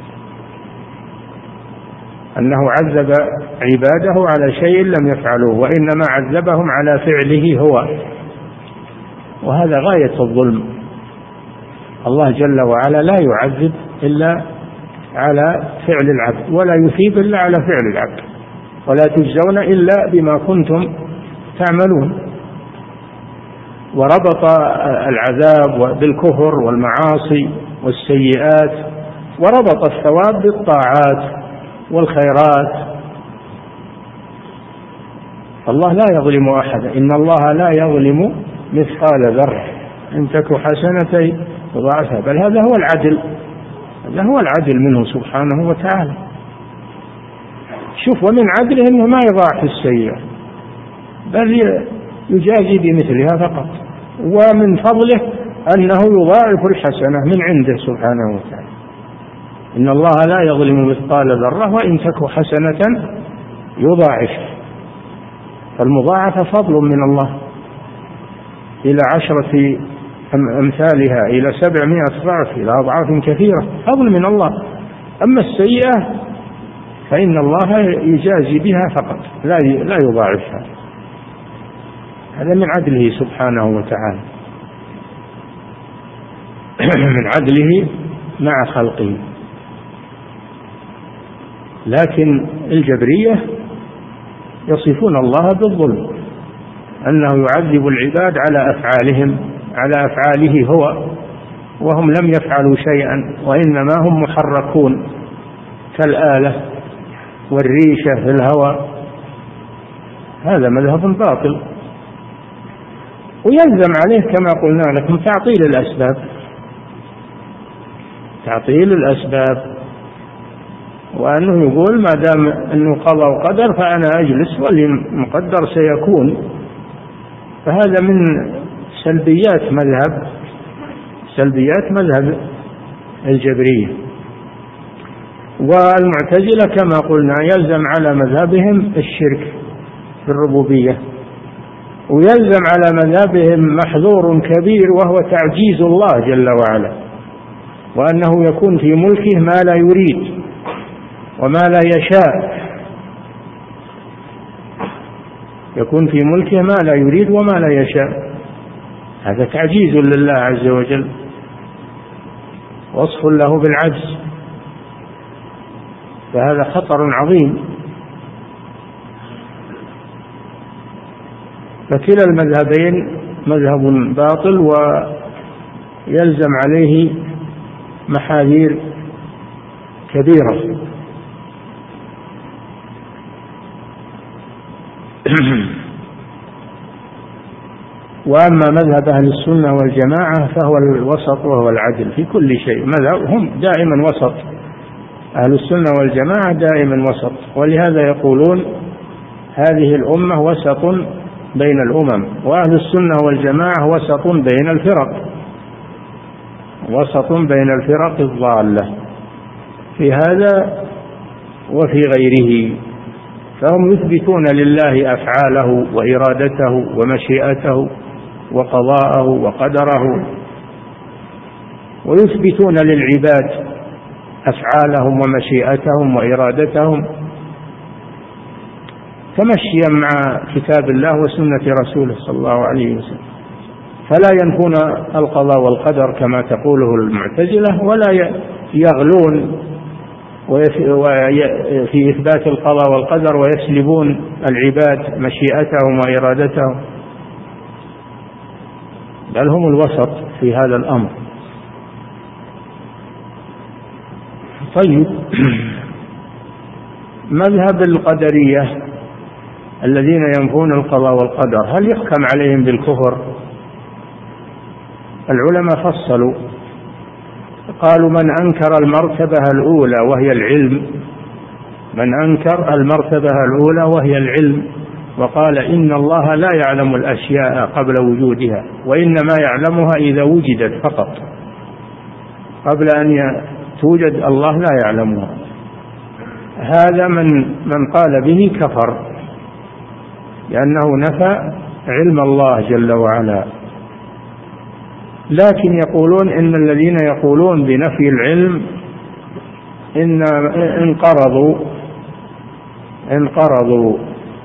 أنه عذب عباده على شيء لم يفعلوه، وإنما عذبهم على فعله هو، وهذا غاية الظلم. الله جل وعلا لا يعذب إلا على فعل العبد، ولا يثيب إلا على فعل العبد، ولا تجزون إلا بما كنتم تعملون. وربط العذاب بالكفر والمعاصي والسيئات، وربط الثواب بالطاعات والخيرات. الله لا يظلم أحدا، إن الله لا يظلم مثقال ذرة إن تك حسنة يضاعفها، بل هذا هو العدل، هذا هو العدل منه سبحانه وتعالى. شوف، ومن عدله أنه ما يضاعف السيئة بل يجازي بمثلها فقط، ومن فضله أنه يضاعف الحسنة من عنده سبحانه وتعالى. إن الله لا يظلم مثقال ذرة وإن تك حسنة يضاعف، فالمضاعفة فضل من الله إلى 10 أمثالها إلى 700 ضعف إلى أضعاف كثيرة، فضل من الله. أما السيئة فإن الله يجازي بها فقط لا يضاعفها، هذا من عدله سبحانه وتعالى، من عدله مع خلقه. لكن الجبرية يصفون الله بالظلم، أنه يعذب العباد على أفعالهم، على أفعاله هو، وهم لم يفعلوا شيئا، وإنما هم محركون كالآلة والريشة في الهواء. هذا مذهب باطل، ويلزم عليه كما قلنا لكم تعطيل الأسباب، تعطيل الأسباب، وأنه يقول ما دام أنه قضى وقدر فأنا أجلس والمقدر سيكون. فهذا من سلبيات مذهب الجبرية. والمعتزلة كما قلنا يلزم على مذهبهم الشرك في الربوبية، ويلزم على مذهبهم محذور كبير وهو تعجيز الله جل وعلا، وأنه يكون في ملكه ما لا يريد وما لا يشاء، يكون في ملكه ما لا يريد وما لا يشاء، هذا تعجيز لله عز وجل، وصف له بالعجز، فهذا خطر عظيم. فكلا المذهبين مذهب باطل ويلزم عليه محاذير كبيرة. وأما مذهب أهل السنة والجماعة فهو الوسط وهو العدل في كل شيء، هم دائما وسط، أهل السنة والجماعة دائما وسط، ولهذا يقولون هذه الأمة وسط بين الأمم، وأهل السنة والجماعة وسط بين الفرق الضالة في هذا وفي غيره. فهم يثبتون لله أفعاله وإرادته ومشيئته وقضاءه وقدره، ويثبتون للعباد أفعالهم ومشيئتهم وإرادتهم تمشيا مع كتاب الله وسنة رسوله صلى الله عليه وسلم، فلا ينفون القضاء والقدر كما تقوله المعتزلة، ولا يغلون في إثبات القضاء والقدر ويسلبون العباد مشيئتهم وإرادتهم، بل هم الوسط في هذا الأمر. طيب، مذهب القدرية الذين ينفون القضاء والقدر هل يحكم عليهم بالكفر؟ العلماء فصلوا، قالوا من أنكر المرتبة الأولى وهي العلم، وهي العلم، وقال إن الله لا يعلم الأشياء قبل وجودها، وإنما يعلمها إذا وجدت فقط، قبل أن توجد الله لا يعلمها، هذا من قال به كفر، لأنه نفى علم الله جل وعلا. لكن يقولون إن الذين يقولون بنفي العلم إن انقرضوا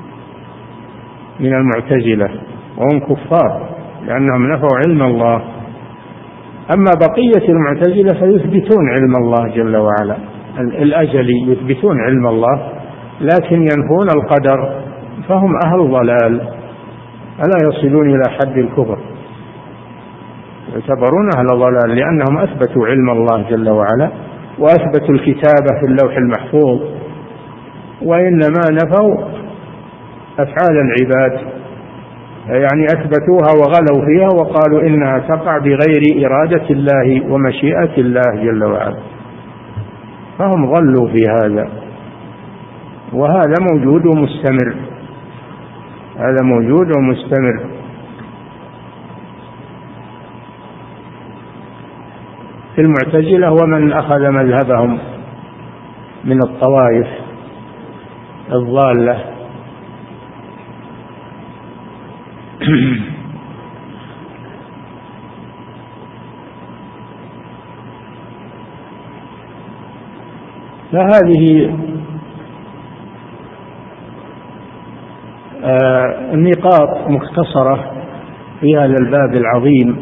من المعتزلة وهم كفار، لأنهم نفوا علم الله. أما بقية المعتزلة فيثبتون علم الله جل وعلا الأزلي، يثبتون علم الله لكن ينفون القدر، فهم أهل ضلال، ألا يصلون إلى حد الكفر، يعتبرون أهل ضلال لأنهم أثبتوا علم الله جل وعلا وأثبتوا الكتابة في اللوح المحفوظ، وإنما نفوا أفعال العباد، يعني أثبتوها وغلوا فيها وقالوا إنها تقع بغير إرادة الله ومشيئة الله جل وعلا، فهم ضلوا في هذا، وهذا موجود ومستمر، في المعتزلة ومن أخذ مذهبهم من الطوائف الضالة. فهذه النقاط مختصرة في هذا الباب العظيم،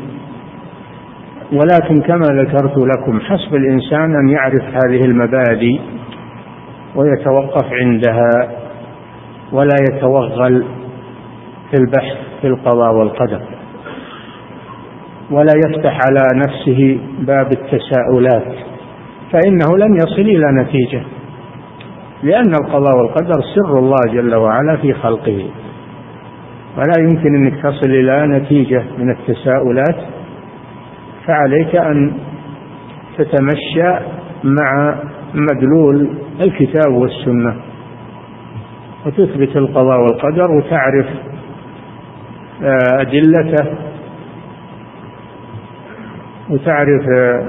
ولكن كما ذكرت لكم حسب الإنسان أن يعرف هذه المبادئ ويتوقف عندها، ولا يتوغل في البحث في القضاء والقدر، ولا يفتح على نفسه باب التساؤلات، فإنه لن يصل إلى نتيجة، لأن القضاء والقدر سر الله جل وعلا في خلقه، ولا يمكن أنك تصل إلى نتيجة من التساؤلات، فعليك أن تتمشى مع مدلول الكتاب والسنة وتثبت القضاء والقدر وتعرف أدلته وتعرف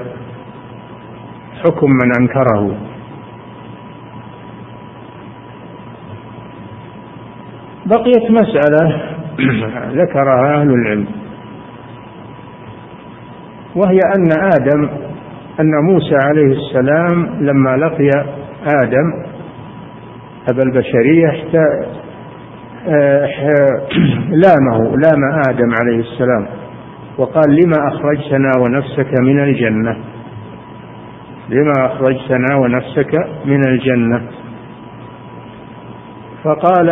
حكم من أنكره. بقيت مسألة ذكرها أهل العلم، وهي أن موسى عليه السلام لما لقي آدم أبا البشرية لام آدم عليه السلام وقال لما أخرجتنا ونفسك من الجنة، فقال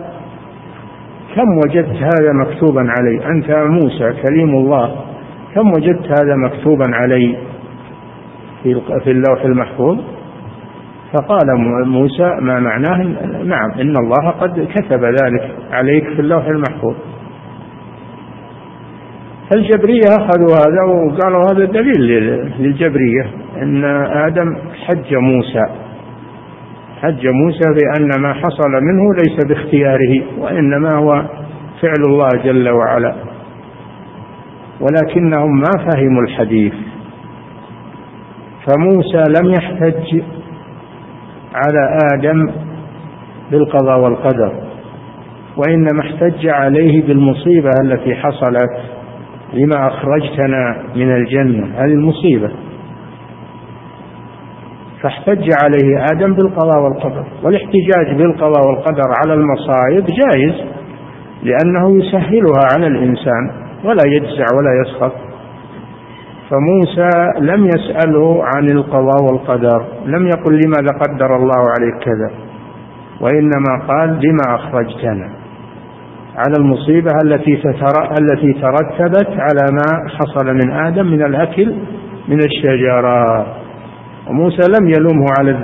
كم وجدت هذا مكتوبا علي، أنت موسى كليم الله، كم وجدت هذا مكتوبا علي في اللوح المحفوظ؟ فقال موسى ما معناه نعم إن الله قد كتب ذلك عليك في اللوح المحفوظ. فالجبرية أخذوا هذا وقالوا هذا دليل للجبرية أن آدم حج موسى بأن ما حصل منه ليس باختياره، وإنما هو فعل الله جل وعلا، ولكنهم ما فهموا الحديث. فموسى لم يحتج على آدم بالقضاء والقدر، وإنما احتج عليه بالمصيبة التي حصلت، لما أخرجتنا من الجنة، هذه المصيبة. فاحتج عليه آدم بالقضاء والقدر. والاحتجاج بالقضاء والقدر على المصائب جائز، لأنه يسهلها على الإنسان ولا يجزع ولا يسخط. فموسى لم يسأله عن القضاء والقدر، لم يقل لماذا قدر الله عليك كذا، وإنما قال لما أخرجتنا، على المصيبة التي ترتبت على ما حصل من آدم من الأكل من الشجرة. وموسى لم يلومه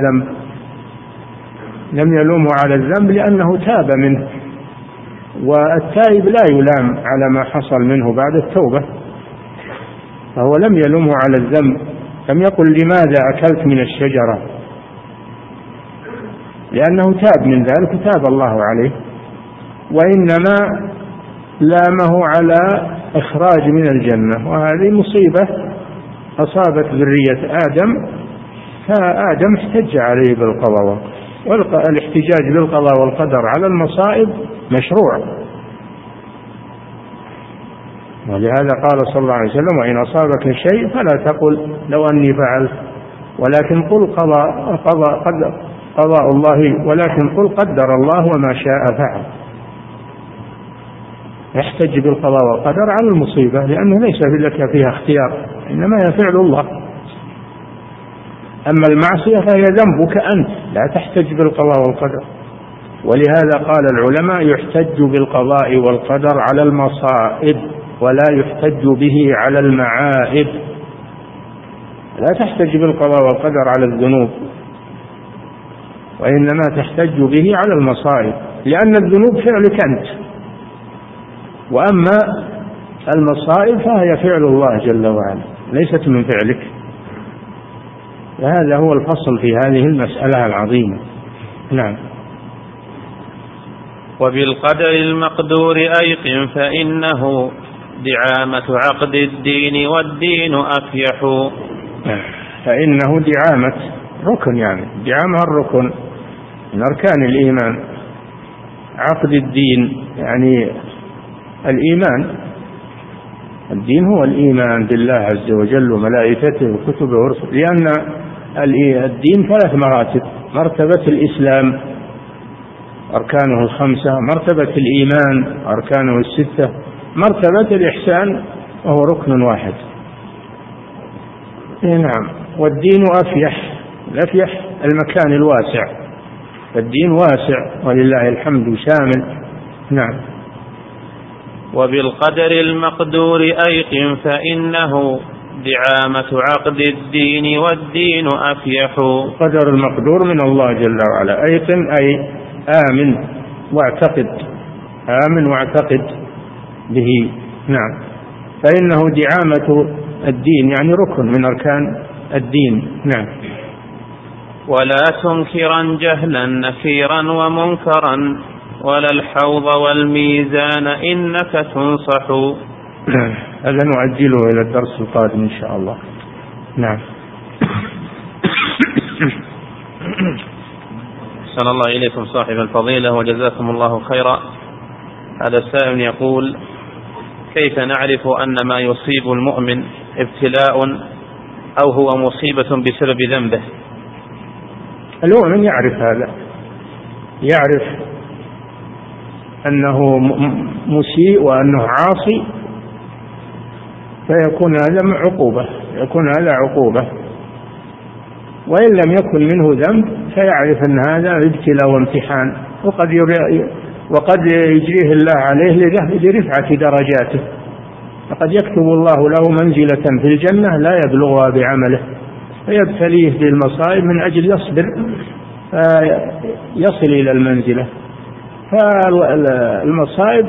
على الذنب لأنه تاب منه، والتائب لا يلام على ما حصل منه بعد التوبة، فهو لم يلومه على الذنب، لم يقل لماذا أكلت من الشجرة، لأنه تاب من ذلك وتاب الله عليه. وإنما لامه على إخراج من الجنة، وهذه مصيبة أصابت ذرية آدم، فآدم احتج عليه بالقضاء. والاحتجاج بالقضاء والقدر على المصائب مشروع، ولهذا قال صلى الله عليه وسلم: وإن أصابك شيء فلا تقل لو أني فعلت، ولكن قل قضاء الله، ولكن قل قدر الله وما شاء فعل. يحتج بالقضاء والقدر على المصيبة، لأنه ليس لك فيها اختيار، إنما هي فعل الله. أما المعصية فهي ذنبك أنت، لا تحتج بالقضاء والقدر. ولهذا قال العلماء: يحتج بالقضاء والقدر على المصائب، ولا يحتج به على المعائب. لا تحتج بالقضاء والقدر على الذنوب، وإنما تحتج به على المصائب، لأن الذنوب فعلك أنت، وأما المصائب فهي فعل الله جل وعلا، ليست من فعلك. وهذا هو الفصل في هذه المسألة العظيمة. نعم. وبالقدر المقدور أيقن فإنه دعامة عقد الدين، والدين أفيح. فإنه دعامة ركن، يعني دعامة الركن من أركان الإيمان. عقد الدين يعني الإيمان، الدين هو الإيمان بالله عز وجل وملائكته وكتبه ورسله، لأن الدين 3 مراتب: مرتبة الإسلام أركانه 5، مرتبة الإيمان أركانه 6، مرتبة الإحسان وهو ركن واحد. نعم. والدين أفيح، الأفيح المكان الواسع، الدين واسع ولله الحمد شامل. نعم. وبالقدر المقدور أيقن فإنه دعامة عقد الدين، والدين أفيح. القدر المقدور من الله جل وعلا. أيقن أي آمن واعتقد، آمن واعتقد به. نعم. فإنه دعامة الدين يعني ركن من أركان الدين. نعم. ولا تنكرا جهلا نكيرا ومنكرا، ولا الحوض والميزان إنك تنصح. هذا نؤجله إلى الدرس القادم إن شاء الله. نعم. أحسن الله إليكم صاحب الفضيلة وجزاكم الله خيرا. هذا السائل يقول: كيف نعرف أن ما يصيب المؤمن ابتلاء أو هو مصيبة بسبب ذنبه؟ المؤمن يعرف هذا، يعرف أنه مسيء وأنه عاصي، فيكون هذا عقوبة، يكون هذا عقوبة. وإن لم يكن منه ذنب فيعرف أن هذا ابتلاء وامتحان، وقد يجريه الله عليه لرفعة درجاته، فقد يكتب الله له منزلة في الجنة لا يبلغها بعمله، فيبتليه بالمصائب من أجل يصبر فيصل إلى المنزلة. فالمصائب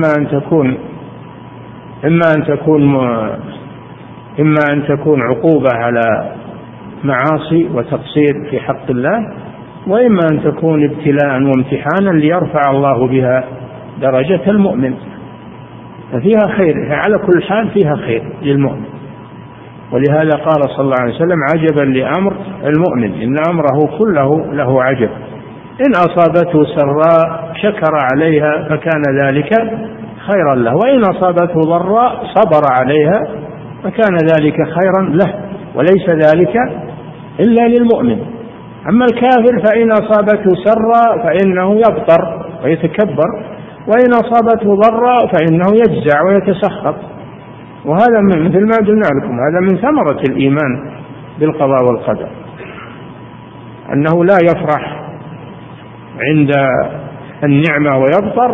إما أن تكون عقوبة على معاصي وتقصير في حق الله، وإما أن تكون ابتلاء وامتحانا ليرفع الله بها درجة المؤمن، ففيها خير، على كل حال فيها خير للمؤمن. ولهذا قال صلى الله عليه وسلم: عجبا لأمر المؤمن إن أمره كله له عجب، إن أصابته سراء شكر عليها فكان ذلك خيرا له، وإن أصابته ضراء صبر عليها فكان ذلك خيرا له، وليس ذلك إلا للمؤمن. أما الكافر فإن أصابته سراء فإنه يبطر ويتكبر، وإن أصابته ضراء فإنه يجزع ويتسخط. وهذا مثل ما قلنا لكم، هذا من ثمرة الإيمان بالقضاء والقدر، أنه لا يفرح عند النعمة ويبطر،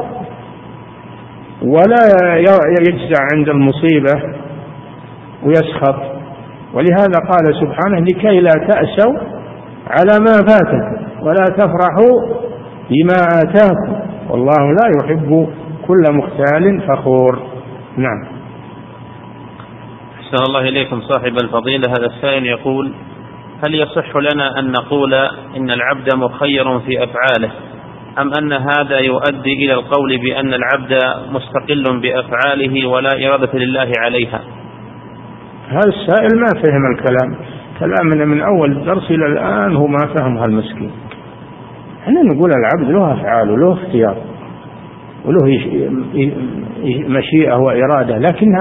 ولا يجزع عند المصيبة ويسخط. ولهذا قال سبحانه: لكي لا تأسوا على ما فاتكم ولا تفرحوا بما آتاكم والله لا يحب كل مختال فخور. نعم. أحسن الله إليكم صاحب الفضيلة. هذا السائل يقول: هل يصح لنا أن نقول إن العبد مخير في أفعاله، أم أن هذا يؤدي إلى القول بأن العبد مستقل بأفعاله ولا إرادة لله عليها؟ هذا السائل ما فهم الكلام، كلامنا من أول الدرس إلى الآن هو ما فهمها المسكين. احنا نقول العبد له أفعال وله اختيار وله مشيئة وإرادة، لكنها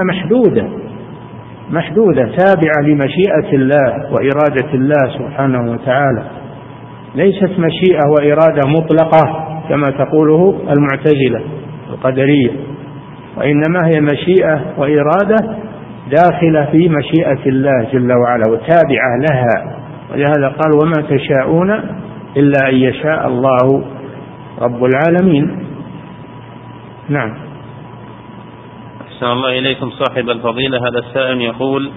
محدودة تابعة لمشيئة الله وإرادة الله سبحانه وتعالى، ليست مشيئة وإرادة مطلقة كما تقوله المعتزلة القدرية، وإنما هي مشيئة وإرادة داخلة في مشيئة الله جل وعلا وتابعة لها. ولهذا قال: وما تشاءون إلا أن يشاء الله رب العالمين. نعم. أحسن الله إليكم صاحب الفضيلة. هذا السائل يقول: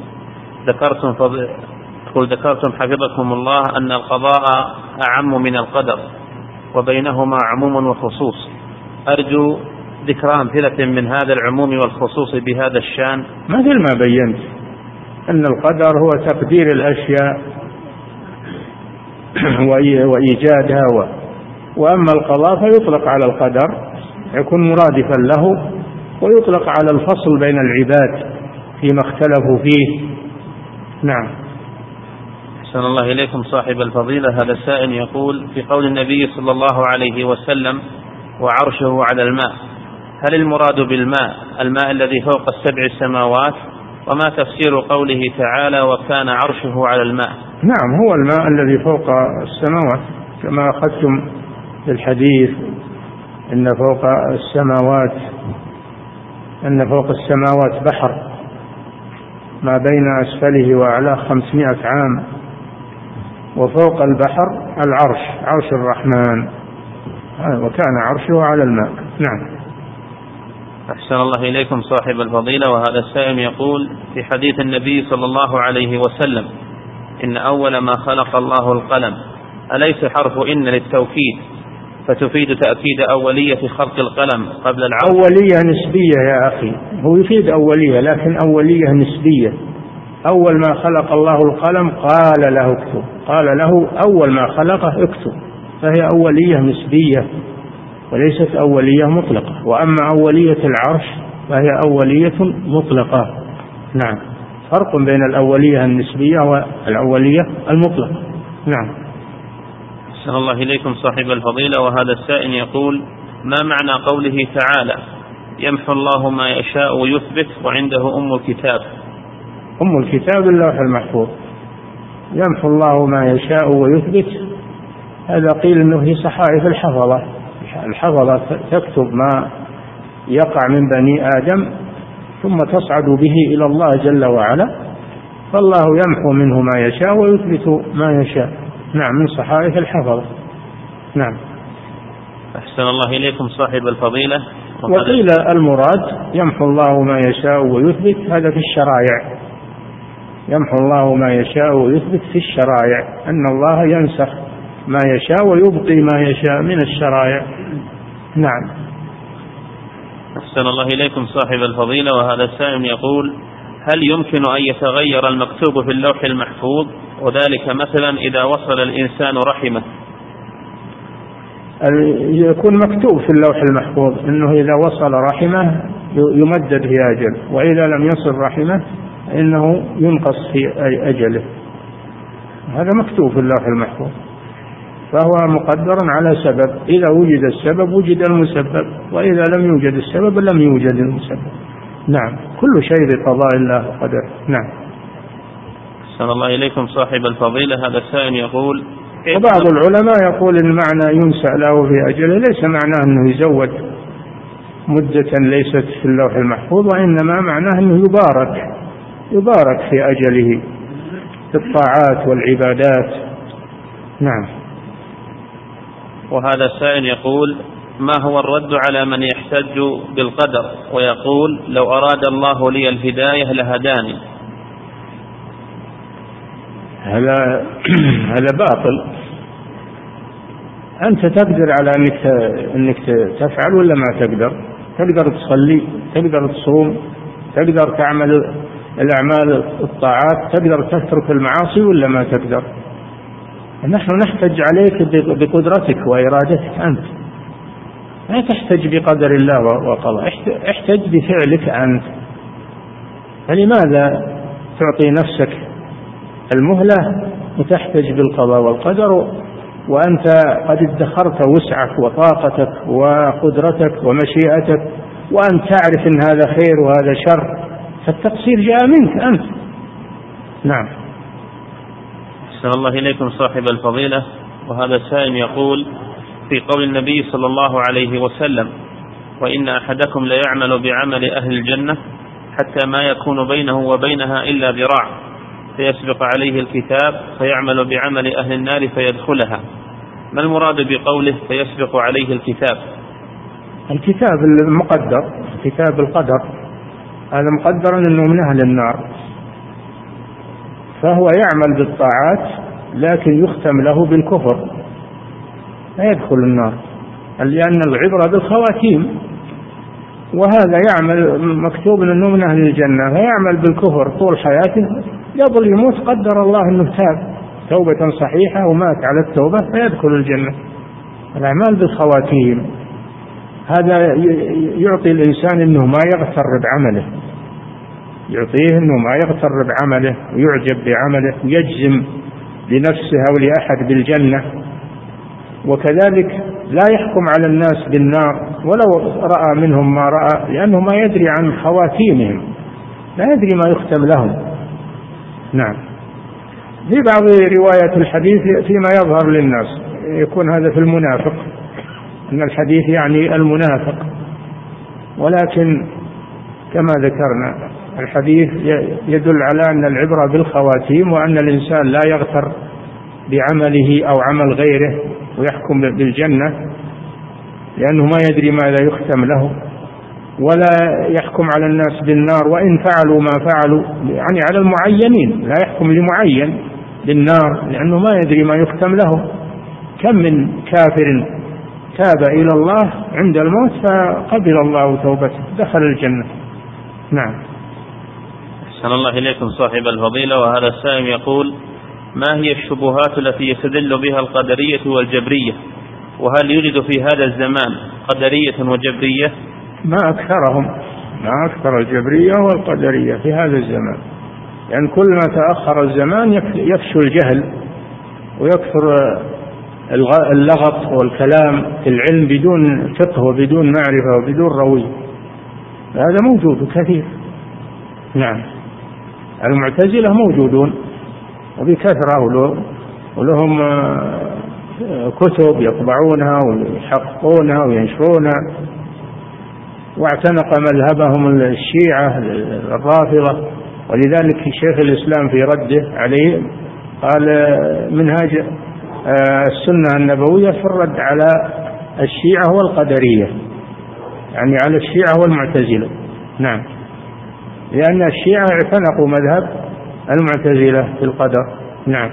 ذكرتم حفظكم الله أن القضاء أعم من القدر وبينهما عموم وخصوص، أرجو ذكر أمثلة من هذا العموم والخصوص بهذا الشان. مثل ما بينت أن القدر هو تقدير الأشياء وإيجادها، وأما القضاء فيطلق على القدر يكون مرادفا له، ويطلق على الفصل بين العباد فيما اختلفوا فيه. نعم. أحسن الله إليكم صاحب الفضيلة. هذا السائل يقول: في قول النبي صلى الله عليه وسلم: وعرشه على الماء، هل المراد بالماء الماء الذي فوق السبع السماوات؟ وما تفسير قوله تعالى: وكان عرشه على الماء؟ نعم، هو الماء الذي فوق السماوات، كما أخذتم في الحديث إن فوق السماوات بحر ما بين أسفله وأعلاه 500 عام، وفوق البحر العرش، عرش الرحمن، وكان عرشه على الماء. نعم. أحسن الله إليكم صاحب الفضيلة. وهذا السائل يقول: في حديث النبي صلى الله عليه وسلم: إن أول ما خلق الله القلم، أليس حرف إن للتوكيد فتفيد تأكيد أولية خلق القلم قبل العرش؟ أولية نسبية يا أخي، هو يفيد أولية لكن أولية نسبية. أول ما خلق الله القلم قال له اكتب، قال له أول ما خلقه اكتب، فهي أولية نسبية وليست أولية مطلقة. وأما أولية العرش فهي أولية مطلقة. نعم، فرق بين الأولية النسبية والأولية المطلقة. نعم. أحسن الله إليكم صاحب الفضيلة. وهذا السائل يقول: ما معنى قوله تعالى: يمحو الله ما يشاء ويثبت وعنده أم الكتاب؟ أم الكتاب اللوح المحفوظ. يمحو الله ما يشاء ويثبت، هذا قيل أنه في صحائف الحفظة تكتب ما يقع من بني آدم ثم تصعد به إلى الله جل وعلا، فالله يمحو منه ما يشاء ويثبت ما يشاء. نعم، من صحائف الحفظة. نعم. أحسن الله إليكم صاحب الفضيلة. وقيل المراد يمحو الله ما يشاء ويثبت، هذا في الشرائع، يمحو الله ما يشاء ويثبت في الشرائع، أن الله ينسخ ما يشاء ويبقي ما يشاء من الشرائع. نعم. أحسن الله إليكم صاحب الفضيلة. وهذا السائل يقول: هل يمكن أن يتغير المكتوب في اللوح المحفوظ، وذلك مثلا إذا وصل الإنسان رحمه؟ يكون مكتوب في اللوح المحفوظ أنه إذا وصل رحمه يمدد في أجل، وإذا لم يصل رحمه إنه ينقص في أجله. هذا مكتوب في اللوح المحفوظ، فهو مقدر على سبب. إذا وجد السبب وجد المسبب، وإذا لم يوجد السبب لم يوجد المسبب. نعم، كل شيء بقضاء الله وقدره. نعم. أحسن الله إليكم صاحب الفضيلة. هذا السائل يقول: وبعض العلماء يقول المعنى ينسأ له في أجله، ليس معناه أنه يزود مدة ليست في اللوح المحفوظ، وإنما معناه أنه يبارك في أجله في الطاعات والعبادات. نعم. وهذا السائل يقول: ما هو الرد على من يحتج بالقدر ويقول لو أراد الله لي الهداية لهداني؟ هذا باطل. أنت تقدر على أنك تفعل ولا ما تقدر؟ تقدر تصلي، تقدر تصوم، تقدر تعمل الأعمال الطاعات، تقدر تترك المعاصي ولا ما تقدر؟ نحن نحتج عليك بقدرتك وإرادتك أنت، لا تحتج بقدر الله وقضاء، احتج بفعلك أنت. فلماذا تعطي نفسك المهلة وتحتج بالقضاء والقدر وأنت قد ادخرت وسعك وطاقتك وقدرتك ومشيئتك، وأن تعرف أن هذا خير وهذا شر، فالتقصير جاء منك أنت. نعم. أحسن الله إليكم صاحب الفضيلة. وهذا السائل يقول: في قول النبي صلى الله عليه وسلم: وإن أحدكم ليعمل بعمل أهل الجنة حتى ما يكون بينه وبينها إلا ذراع، فيسبق عليه الكتاب فيعمل بعمل أهل النار فيدخلها، ما المراد بقوله فيسبق عليه الكتاب؟ الكتاب المقدر، كتاب القدر، هذا مقدر أنه من أهل النار، فهو يعمل بالطاعات لكن يختم له بالكفر فيدخل النار، لأن العبرة بالخواتيم. وهذا يعمل مكتوب أنه من أهل الجنة فيعمل بالكفر طول حياته، قبل يموت قدر الله أنه تاب توبة صحيحة ومات على التوبة فيدخل الجنة. الأعمال بالخواتيم هذا يعطي الإنسان أنه ما يغتر بعمله، يعطيه أنه ما يغتر بعمله ويعجب بعمله ويجزم لنفسه أو لأحد بالجنة. وكذلك لا يحكم على الناس بالنار ولو رأى منهم ما رأى، لأنه ما يدري عن خواتيمهم، لا يدري ما يختم لهم. نعم. في بعض رواية الحديث فيما يظهر للناس يكون هذا في المنافق، أن الحديث يعني المنافق، ولكن كما ذكرنا الحديث يدل على أن العبرة بالخواتيم، وأن الإنسان لا يغتر بعمله أو عمل غيره ويحكم بالجنة، لأنه ما يدري ماذا يختم له، ولا يحكم على الناس بالنار وإن فعلوا ما فعلوا، يعني على المعينين، لا يحكم لمعين بالنار لأنه ما يدري ما يختم له. كم من كافر تاب إلى الله عند الموت فقبل الله توبته دخل الجنة. نعم. أحسن الله إليكم صاحب الفضيلة. وهذا السائل يقول: ما هي الشبهات التي يستدل بها القدرية والجبرية؟ وهل يوجد في هذا الزمان قدرية وجبرية؟ ما أكثرهم، ما أكثر الجبرية والقدرية في هذا الزمان، يعني كل ما تأخر الزمان يفشو الجهل ويكثر اللغط والكلام في العلم بدون فقه وبدون معرفة وبدون روي، هذا موجود كثير. نعم. المعتزلة موجودون وبكثرة، ولهم كتب يطبعونها ويحققونها وينشرونها، واعتنق مذهبهم الشيعة الرافضة. ولذلك شيخ الإسلام في رده عليه قال منهاج السنة النبوية في الرد على الشيعة والقدرية، يعني على الشيعة والمعتزلة. نعم. لأن الشيعة اعتنقوا مذهب المعتزلة في القدر. نعم.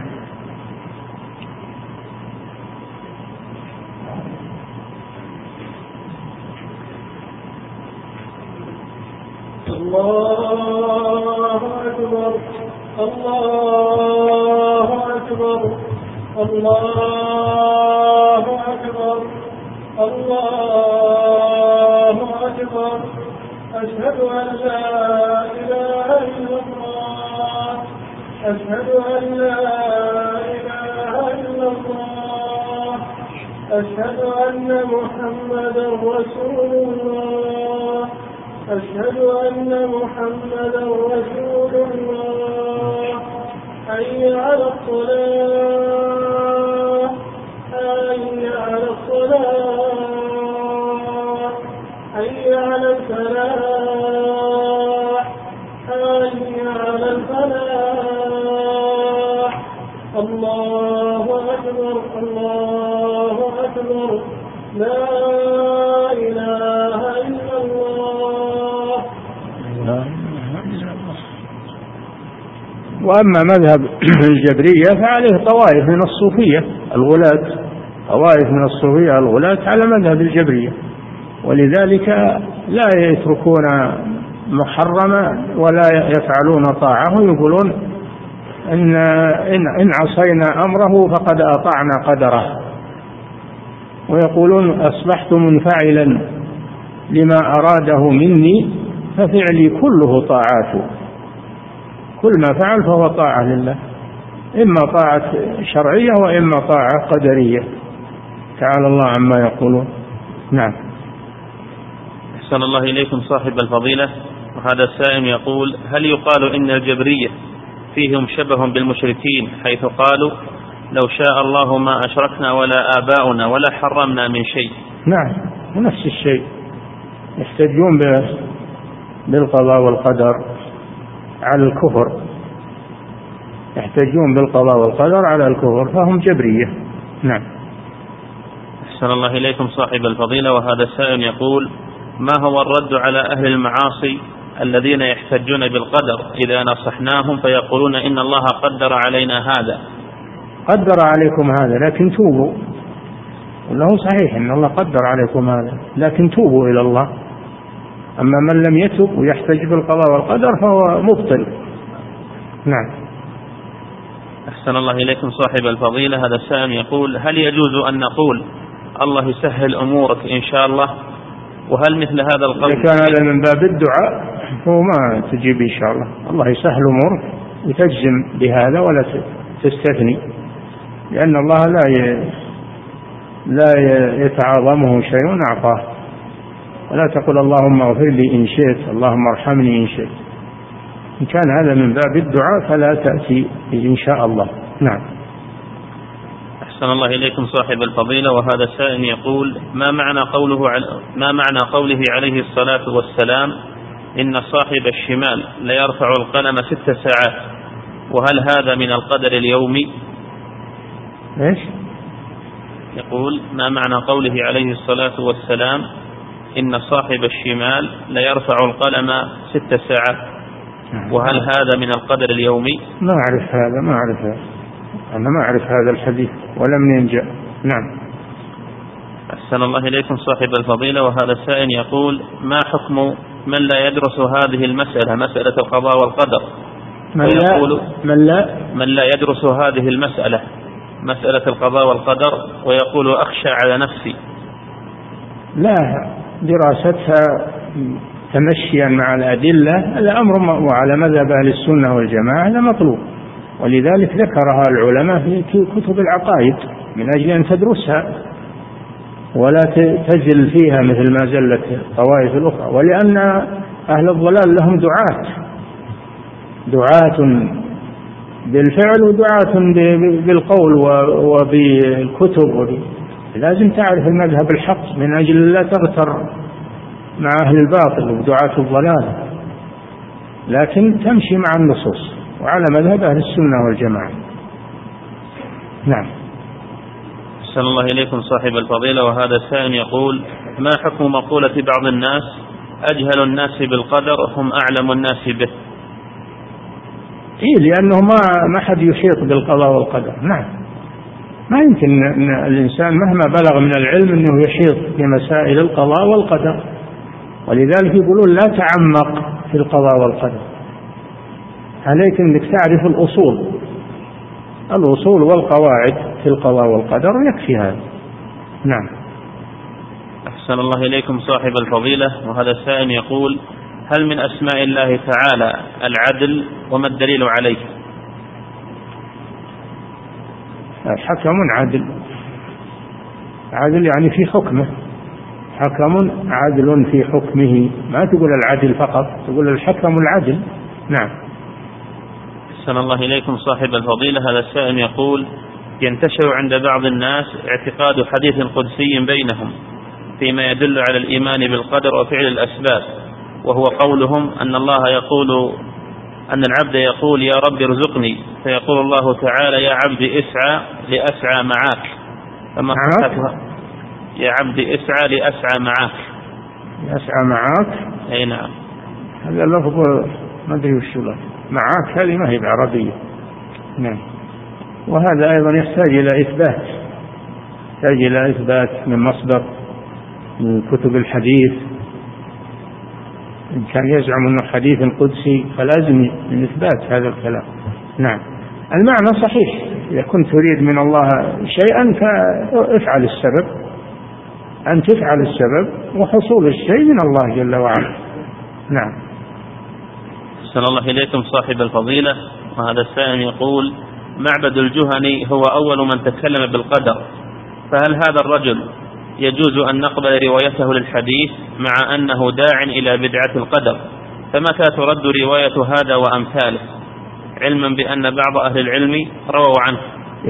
الله أكبر الله أكبر الله أكبر الله أكبر. أشهد أن لا إله إلا الله. أشهد أن لا إله إلا الله. أشهد أن محمدا رسول الله. أشهد أن محمدا رسول الله. حي على الصلاة. حي على الصلاة. حي على الفلاح. حي على الفلاح. الله أكبر. الله أكبر. لا إله إلا الله. وأما مذهب الجبرية فعليه طوائف من الصوفية الغلاة، طوائف من الصوفية الغلاة على مذهب الجبرية، ولذلك لا يتركون محرما ولا يفعلون طاعة، ويقولون إن عصينا أمره فقد أطعنا قدره، ويقولون أصبحت منفعلا لما أراده مني ففعلي كله طاعات، كل ما فعل فهو طاعة لله، إما طاعة شرعية وإما طاعة قدرية، تعالى الله عما يقولون. نعم. أحسن الله إليكم صاحب الفضيلة. وهذا السائل يقول: هل يقال إن الجبرية فيهم شبه بالمشركين حيث قالوا لو شاء الله ما أشركنا ولا آباؤنا ولا حرمنا من شيء؟ نعم، نفس الشيء، يحتجون بالقضاء والقدر على الكفر، يحتجون بالقضاء والقدر على الكفر، فهم جبرية. نعم. أحسن الله إليكم صاحب الفضيلة. وهذا السائل يقول: ما هو الرد على أهل المعاصي الذين يحتجون بالقدر إذا نصحناهم فيقولون إن الله قدر علينا هذا؟ قدر عليكم هذا لكن توبوا، وله صحيح إن الله قدر عليكم هذا لكن توبوا إلى الله، أما من لم يتب ويحتج بالقضاء والقدر فهو مبطل. نعم. أحسن الله إليكم صاحب الفضيلة. هذا السائل يقول: هل يجوز أن نقول الله يسهل أمورك إن شاء الله؟ وهل مثل هذا القول إذا كان هذا من باب الدعاء هو ما تجيب إن شاء الله يسهل أمورك وتجزم بهذا ولا تستثني، لأن الله لا يتعاظمه شيء أعطاه، ولا تقول اللهم اغفر لي إن شئت، اللهم ارحمني إن شئت. إن كان هذا من باب الدعاء فلا تأتي إن شاء الله. نعم. أحسن الله إليكم صاحب الفضيلة. وهذا السائل يقول: ما معنى قوله عليه الصلاة والسلام إن صاحب الشمال ليرفع القلم 6 ساعات؟ وهل هذا من القدر اليومي؟ إيش؟ يقول: ما معنى قوله عليه الصلاة والسلام إن صاحب الشمال ليرفع القلم 6 ساعات؟ وهل هذا من القدر اليومي؟ ما أعرف هذا، أنا ما أعرف هذا الحديث ولا منين جاء. نعم. أحسن الله إليكم صاحب الفضيلة. وهذا السائل يقول: ما حكم من لا يدرس هذه المسألة، مسألة القضاء والقدر؟ من لا يدرس هذه المسألة، مسألة القضاء والقدر، ويقول أخشى على نفسي؟ لا، دراستها تمشيا مع الأدلة الأمر وعلى مذهب أهل السنة والجماعة هذا مطلوب، ولذلك ذكرها العلماء في كتب العقائد من أجل أن تدرسها ولا تزل فيها مثل ما زلت الطوائف الأخرى، ولأن أهل الضلال لهم دعاة بالفعل ودعاة بالقول وبالكتب، لازم تعرف المذهب الحق من أجل لا تغتر مع أهل الباطل ودعاة الضلال، لكن تمشي مع النصوص وعلى مذهب أهل السنة والجماعة. نعم. أحسن الله إليكم صاحب الفضيلة. وهذا السائل يقول: ما حكم مقولة بعض الناس أجهل الناس بالقدر هم أعلم الناس به؟ لأنه ما حد يحيط بالقضاء والقدر. نعم، ما يمكن أن الإنسان مهما بلغ من العلم أنه يحيط بمسائل القضاء والقدر، ولذلك يقولون لا تعمق في القضاء والقدر، عليك أنك تعرف الأصول والقواعد في القضاء والقدر، يكفي هذا. نعم. أحسن الله إليكم صاحب الفضيلة، وهذا السائل يقول: هل من أسماء الله تعالى العدل، وما الدليل عليه؟ حكم عدل، عدل يعني في حكمه، حكم عدل في حكمه، ما تقول العدل فقط، تقول الحكم العدل. نعم. أحسن الله إليكم صاحب الفضيلة، هذا السائل يقول: ينتشر عند بعض الناس اعتقاد حديث قدسي بينهم فيما يدل على الإيمان بالقدر وفعل الأسباب، وهو قولهم أن الله يقول، أن العبد يقول: يا رب ارزقني، فيقول الله تعالى: يا عبد اسعى لأسعى معك. فما صحتها؟ يا عبد اسعى لأسعى معك. أسعى معك؟ أي نعم. هذا اللفظ ما أدري وش له، معك هذه ما هي بعربية. نعم. وهذا أيضا يحتاج إلى إثبات، يحتاج إلى إثبات من مصدر من كتب الحديث. إن كان يزعم أنه حديث قدسي فلازم من إثبات هذا الكلام. نعم. المعنى صحيح، إذا كنت تريد من الله شيئا فافعل السبب، أن تفعل السبب وحصول الشيء من الله جل وعلا. نعم. أحسن الله إليكم صاحب الفضيلة، وهذا السائل يقول: معبد الجهني هو أول من تكلم بالقدر، فهل هذا الرجل يجوز أن نقبل روايته للحديث مع أنه داع إلى بدعة القدر؟ فمتى ترد رواية هذا وأمثاله، علما بأن بعض أهل العلم رووا عنه؟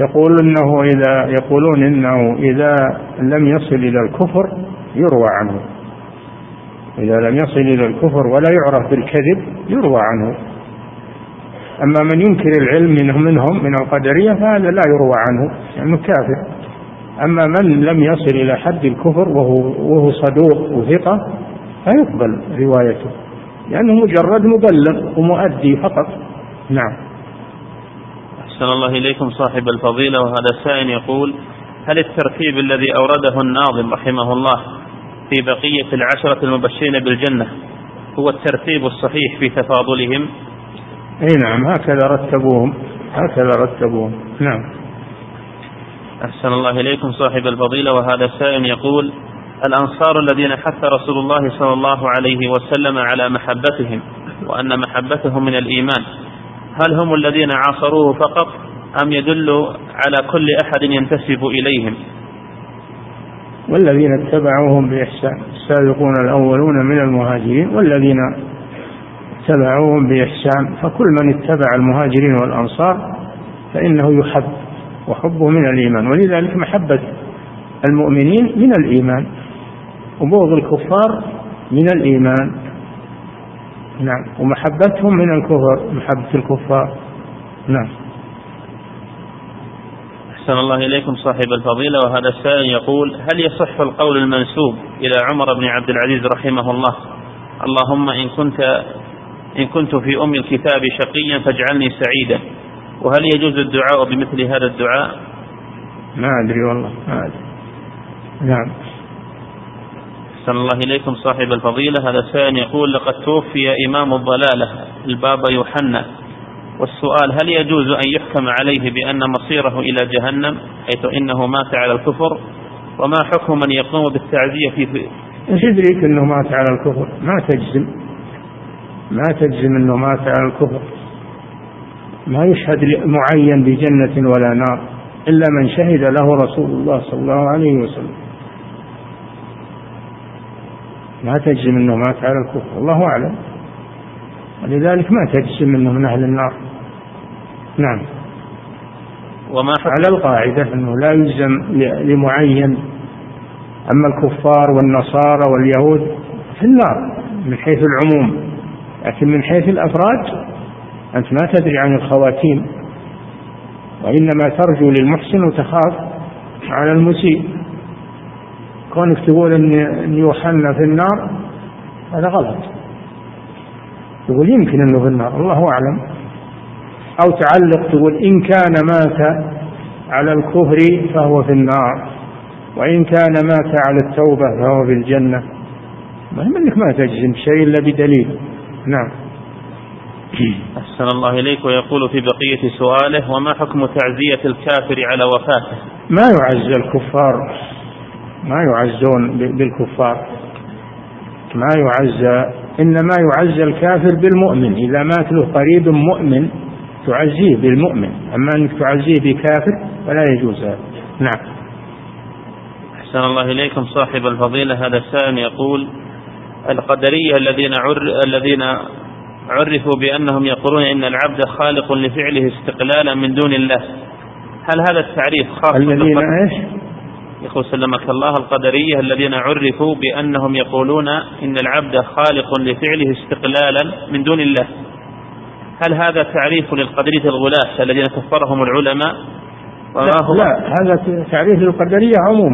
يقولون إنه إذا لم يصل إلى الكفر يروى عنه، إذا لم يصل إلى الكفر ولا يعرف بالكذب يروى عنه. أما من ينكر العلم منهم من القدرية فهذا لا يروى عنه لأنه كافر. أما من لم يصل إلى حد الكفر وهو صدوق وثقة فيقبل روايته، لأنه مجرد مبلغ ومؤدي فقط. نعم. أحسن الله إليكم صاحب الفضيلة، وهذا السائل يقول: هل الترتيب الذي أورده الناظم رحمه الله في بقية 10 المبشرين بالجنة هو الترتيب الصحيح في تفاضلهم؟ أي نعم، هكذا رتبوهم. نعم. أحسن الله إليكم صاحب الفضيلة، وهذا السائل يقول: الأنصار الذين حث رسول الله صلى الله عليه وسلم على محبتهم وأن محبتهم من الإيمان، هل هم الذين عاصروه فقط أم يدل على كل أحد ينتسب إليهم؟ والذين اتبعوهم بإحسان، السابقون الأولون من المهاجرين والذين اتبعوهم بإحسان، فكل من اتبع المهاجرين والأنصار فإنه يحب، وحبه من الإيمان، ولذلك محبة المؤمنين من الإيمان، وبغض الكفار من الإيمان. نعم. ومحبتهم من الكفر، محبة الكفار. نعم. أحسن الله إليكم صاحب الفضيلة، وهذا السائل يقول: هل يصح القول المنسوب إلى عمر بن عبد العزيز رحمه الله: اللهم إن كنت في أم الكتاب شقيا فاجعلني سعيدا، وهل يجوز الدعاء بمثل هذا الدعاء؟ ما أدري والله، ما أدري. نعم. أحسن الله إليكم صاحب الفضيلة، هذا السائل يقول: لقد توفي إمام الضلالة البابا يوحنا، والسؤال: هل يجوز أن يحكم عليه بأن مصيره إلى جهنم حيث إنه مات على الكفر؟ وما حكم من يقوم بالتعزية في إيش يدريك أنه مات على الكفر؟ ما تجزم أنه مات على الكفر، ما يشهد معين بجنة ولا نار إلا من شهد له رسول الله صلى الله عليه وسلم. ما تجزم أنه مات على الكفر، الله أعلم، ولذلك ما تجزم أنه من أهل النار. نعم. على القاعدة أنه لا يجزم لمعين، أما الكفار والنصارى واليهود في النار من حيث العموم، لكن من حيث الأفراد أنت ما تدري عن الخواتيم، وإنما ترجو للمحسن وتخاف على المسيء. كونك تقول أن يوحنا في النار هذا غلط، تقول يمكن أنه في النار الله أعلم، أو تعلق تقول إن كان مات على الكفر فهو في النار، وإن كان مات على التوبة فهو في الجنة. المهم أنك ما تجزم شيء إلا بدليل. نعم. أحسن الله إليك، ويقول في بقية سؤاله: وما حكم تعزية الكافر على وفاته؟ ما يعزى الكفار، ما يعزون بالكفار، ما يعزى، إنما يعزى الكافر بالمؤمن. إذا مات له قريب مؤمن تعزيه بالمؤمن، أما أنك تعزيه بكافر فلا يجوز هذا. نعم. أحسن الله إليكم صاحب الفضيلة. هذا السائل يقول: القدرية الذين عرفوا بأنهم يقولون إن العبد خالق لفعله استقلالا من دون الله، هل هذا التعريف خاص الذين إيش؟ يقول سلمك الله: القدرية الذين عرفوا بأنهم يقولون إن العبد خالق لفعله استقلالا من دون الله، هل هذا تعريف للقدرية الغلاة الذين كفرهم العلماء؟ لا، هذا تعريف للقدرية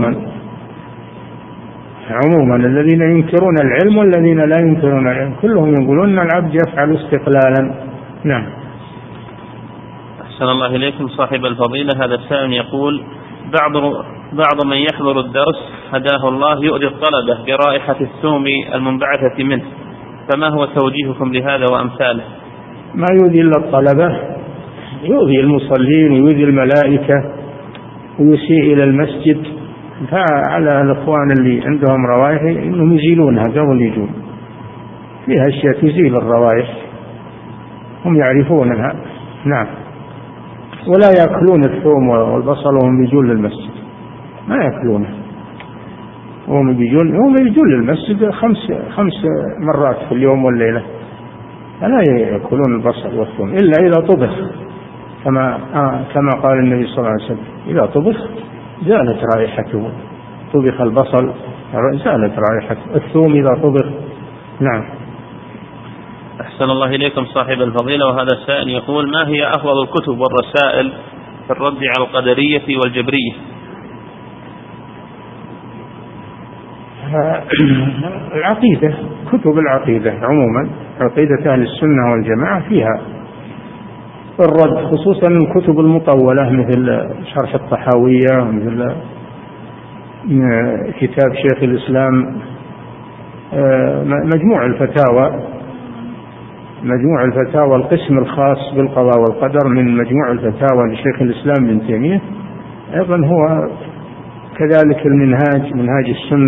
عموما الذين ينكرون العلم والذين لا ينكرون العلم كلهم يقولون أن العبد يفعل استقلالا. نعم. أحسن الله إليكم صاحب الفضيلة. هذا السائل يقول: بعض من يحضر الدرس هداه الله يؤذي الطلبة برائحة الثوم المنبعثة منه، فما هو توجيهكم لهذا وأمثاله؟ ما يؤذي إلا الطلبة، يؤذي المصلين ويؤذي الملائكة ويسيء إلى المسجد، فعلى الأخوان اللي عندهم روائح إنهم يزيلونها قبل يجون، فيها أشياء تزيل الروائح هم يعرفونها. نعم. ولا يأكلون الثوم والبصل وهم يجون للمسجد، ما يأكلونه وهم يجون للمسجد خمس مرات في اليوم والليلة، فلا يأكلون البصل والثوم إلا إذا طبخ، كما قال النبي صلى الله عليه وسلم: إذا طبخ زالت رائحته. طبخ البصل زالت رائحته، الثوم إذا طبخ. نعم. أحسن الله إليكم صاحب الفضيلة. وهذا السائل يقول: ما هي أفضل الكتب والرسائل في الرد على القدرية والجبرية؟ العقيدة، كتب العقيدة عموما، عقيدة أهل السنة والجماعة فيها الرد، خصوصا الكتب المطولة مثل شرح الطحاوية، مثل كتاب شيخ الإسلام مجموع الفتاوى القسم الخاص بالقضاء والقدر من مجموع الفتاوى لشيخ الإسلام ابن تيمية، أيضا هو كذلك منهاج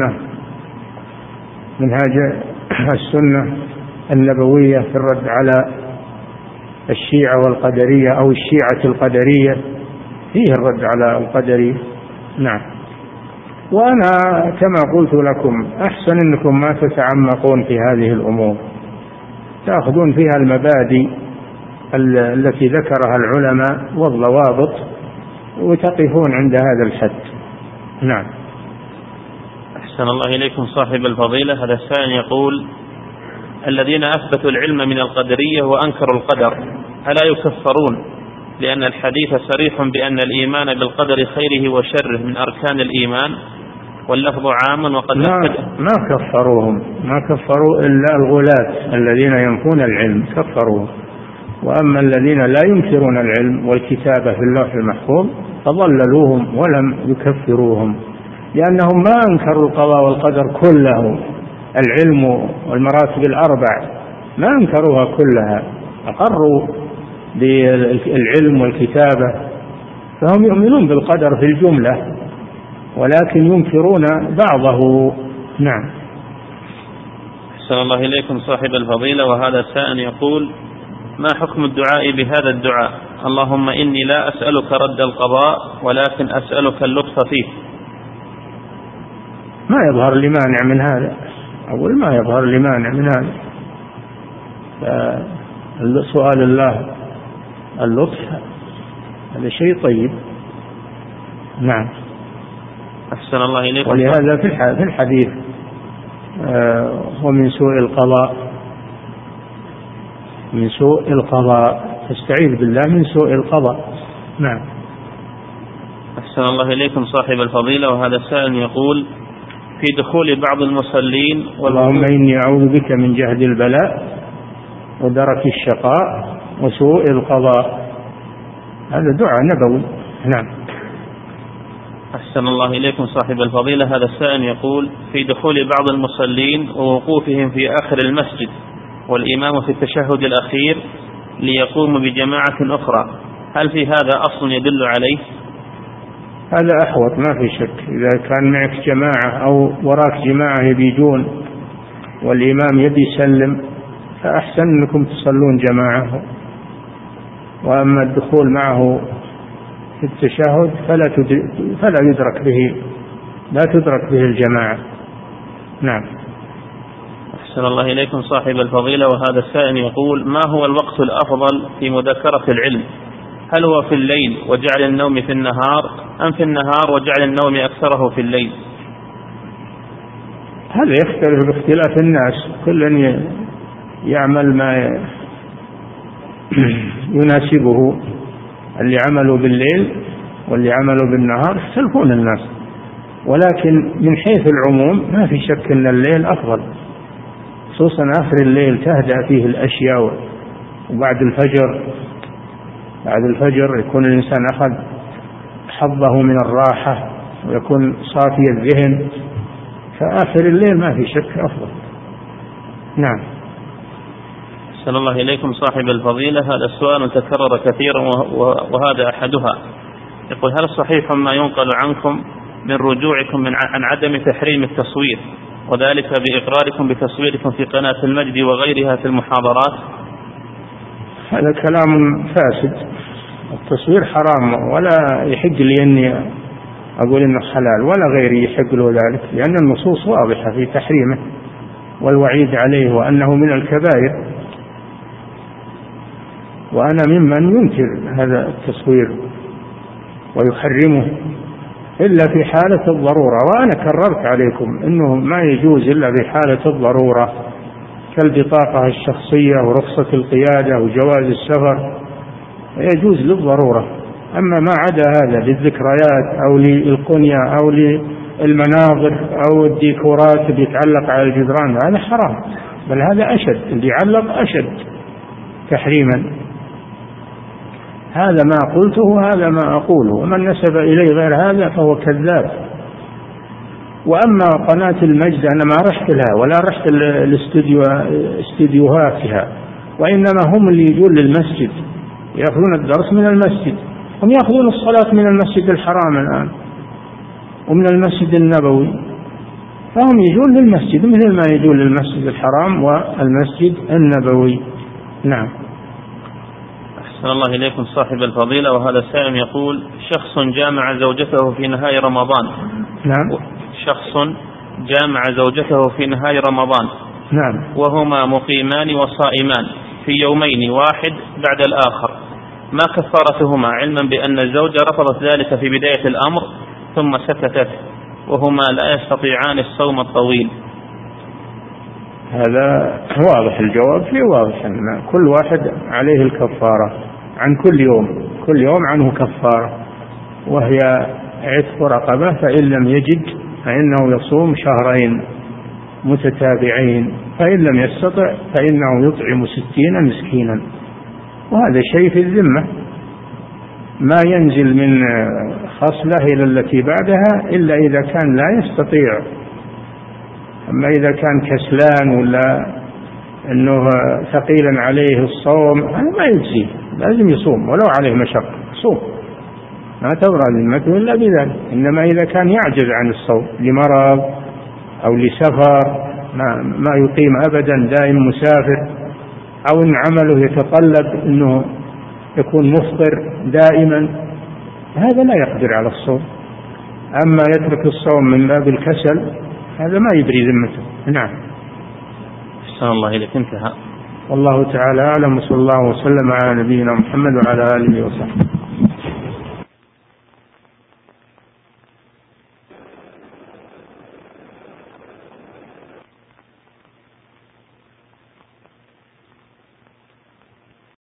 السنة النبوية في الرد على الشيعة والقدرية أو الشيعة القدرية، فيه الرد على القدرية. نعم. وأنا كما قلت لكم أحسن أنكم ما تتعمقون في هذه الأمور، تأخذون فيها المبادئ التي ذكرها العلماء والضوابط وتقفون عند هذا الحد. نعم. أحسن الله إليكم صاحب الفضيلة. هذا السائل يقول: الذين أثبتوا العلم من القدرية وأنكروا القدر ألا يكفرون؟ لأن الحديث صريح بأن الإيمان بالقدر خيره وشره من أركان الإيمان، واللفظ عام وقد ما كفروا إلا الغلاة الذين ينفون العلم كفروا، وأما الذين لا ينكرون العلم والكتابة في اللوح المحفوظ فضللوهم ولم يكفروهم، لأنهم ما أنكروا القضاء والقدر كله، العلم والمراتب الأربع ما أنكروها كلها، أقروا بالعلم والكتابة، فهم يؤمنون بالقدر في الجملة ولكن ينكرون بعضه. نعم. أحسن الله إليكم صاحب الفضيلة. وهذا السائل يقول: ما حكم الدعاء بهذا الدعاء: اللهم إني لا أسألك رد القضاء ولكن أسألك اللطف فيه؟ ما يظهر لي مانع من هذا، أقول ما يظهر لي مانع من هذا، سؤال الله اللطف هذا شيء طيب. نعم. أحسن الله إليكم. ولهذا في الحديث ومن سوء القضاء تستعيذ بالله من سوء القضاء. نعم. أحسن الله إليكم صاحب الفضيلة. وهذا السائل يقول: في دخول بعض المصلين اللهم إني أعوذ بك من جهد البلاء ودرك الشقاء وسوء القضاء، هذا دعاء نبوي. نعم. أحسن الله إليكم صاحب الفضيلة. هذا السائل يقول: في دخول بعض المصلين ووقوفهم في آخر المسجد والإمام في التشهد الأخير ليقوم بجماعة أخرى، هل في هذا أصل يدل عليه؟ هذا أحوط ما في شك. إذا كان معك جماعة أو وراك جماعة يبيجون والإمام يبي يسلم فأحسن أنكم تصلون جماعة. وأما الدخول معه في التشهد فلا يدرك به، لا تدرك به الجماعة. نعم. أحسن الله إليكم صاحب الفضيلة. وهذا السائل يقول: ما هو الوقت الأفضل في مذاكرة العلم؟ هل هو في الليل وجعل النوم في النهار، أم في النهار وجعل النوم أكثره في الليل؟ هذا يختلف باختلاف الناس، كل يعمل ما يناسبه. اللي عملوا بالليل واللي عملوا بالنهار يختلفون الناس، ولكن من حيث العموم ما في شك أن الليل أفضل، خصوصا آخر الليل تهدأ فيه الأشياء. وبعد الفجر يكون الإنسان أخذ حظه من الراحة ويكون صافي الذهن، فآخر الليل ما في شك أفضل. نعم. أحسن الله إليكم صاحب الفضيلة. هذا السؤال تكرر كثيرا وهذا أحدها. يقول: هل صحيح ما ينقل عنكم من رجوعكم عن عدم تحريم التصوير، وذلك بإقراركم بتصويركم في قناة المجد وغيرها في المحاضرات؟ هذا كلام فاسد. التصوير حرام، ولا يحق لي أني أقول إنه حلال، ولا غيري يحق له ذلك، لأن النصوص واضحة في تحريمه والوعيد عليه وأنه من الكبائر. وأنا ممن ينكر هذا التصوير ويحرمه إلا في حالة الضرورة. وأنا كررت عليكم أنه ما يجوز إلا في حالة الضرورة، كالبطاقة الشخصية ورخصة القيادة وجواز السفر، يجوز للضرورة. أما ما عدا هذا للذكريات أو للقنية أو للمناظر أو الديكورات اللي يتعلق على الجدران هذا حرام، بل هذا أشد، اللي يعلق أشد تحريما. هذا ما قلته، هذا ما أقوله، ومن نسب إليه غير هذا فهو كذاب. وأما قناة المجد أنا ما رحت لها ولا رحت الاستديوهاتها، وإنما هم اللي يجون للمسجد يأخذون الدرس من المسجد، هم يأخذون الصلاة من المسجد الحرام الآن ومن المسجد النبوي، فهم يجون للمسجد مثل ما يجون للمسجد الحرام والمسجد النبوي. نعم. أحسن الله إليكم صاحب الفضيلة. وهذا السائل يقول: شخص جامع زوجته في نهاية رمضان. نعم. شخص جامع زوجته في نهاية رمضان. نعم. وهما مقيمان وصائمان في يومين واحد بعد الآخر، ما كفارتهما، علما بأن الزوجة رفضت ذلك في بداية الأمر ثم سكتت، وهما لا يستطيعان الصوم الطويل؟ هذا واضح، الجواب فيه واضح أن كل واحد عليه الكفارة عن كل يوم عنه كفارة، وهي عتق رقبة، فإن لم يجد فإنه يصوم شهرين متتابعين، فإن لم يستطع فإنه يطعم 60 مسكينا. وهذا شيء في الذمة، ما ينزل من خصلة إلى التي بعدها إلا إذا كان لا يستطيع. أما إذا كان كسلان ولا أنه ثقيلا عليه الصوم ما يجزيه، لازم يصوم ولو عليه مشقة، صوم ما تبرأ ذمته إلا بذلك. إنما إذا كان يعجز عن الصوم لمرض أو لسفر ما يقيم أبدا، دائم مسافر، أو إن عمله يتطلب أنه يكون مفطر دائما، هذا لا يقدر على الصوم. أما يترك الصوم من باب الكسل هذا ما يبري ذمته. نعم. أحسن الله إليك. انتهى. والله تعالى أعلم، وصلى الله وسلم على نبينا محمد وعلى آله وصحبه.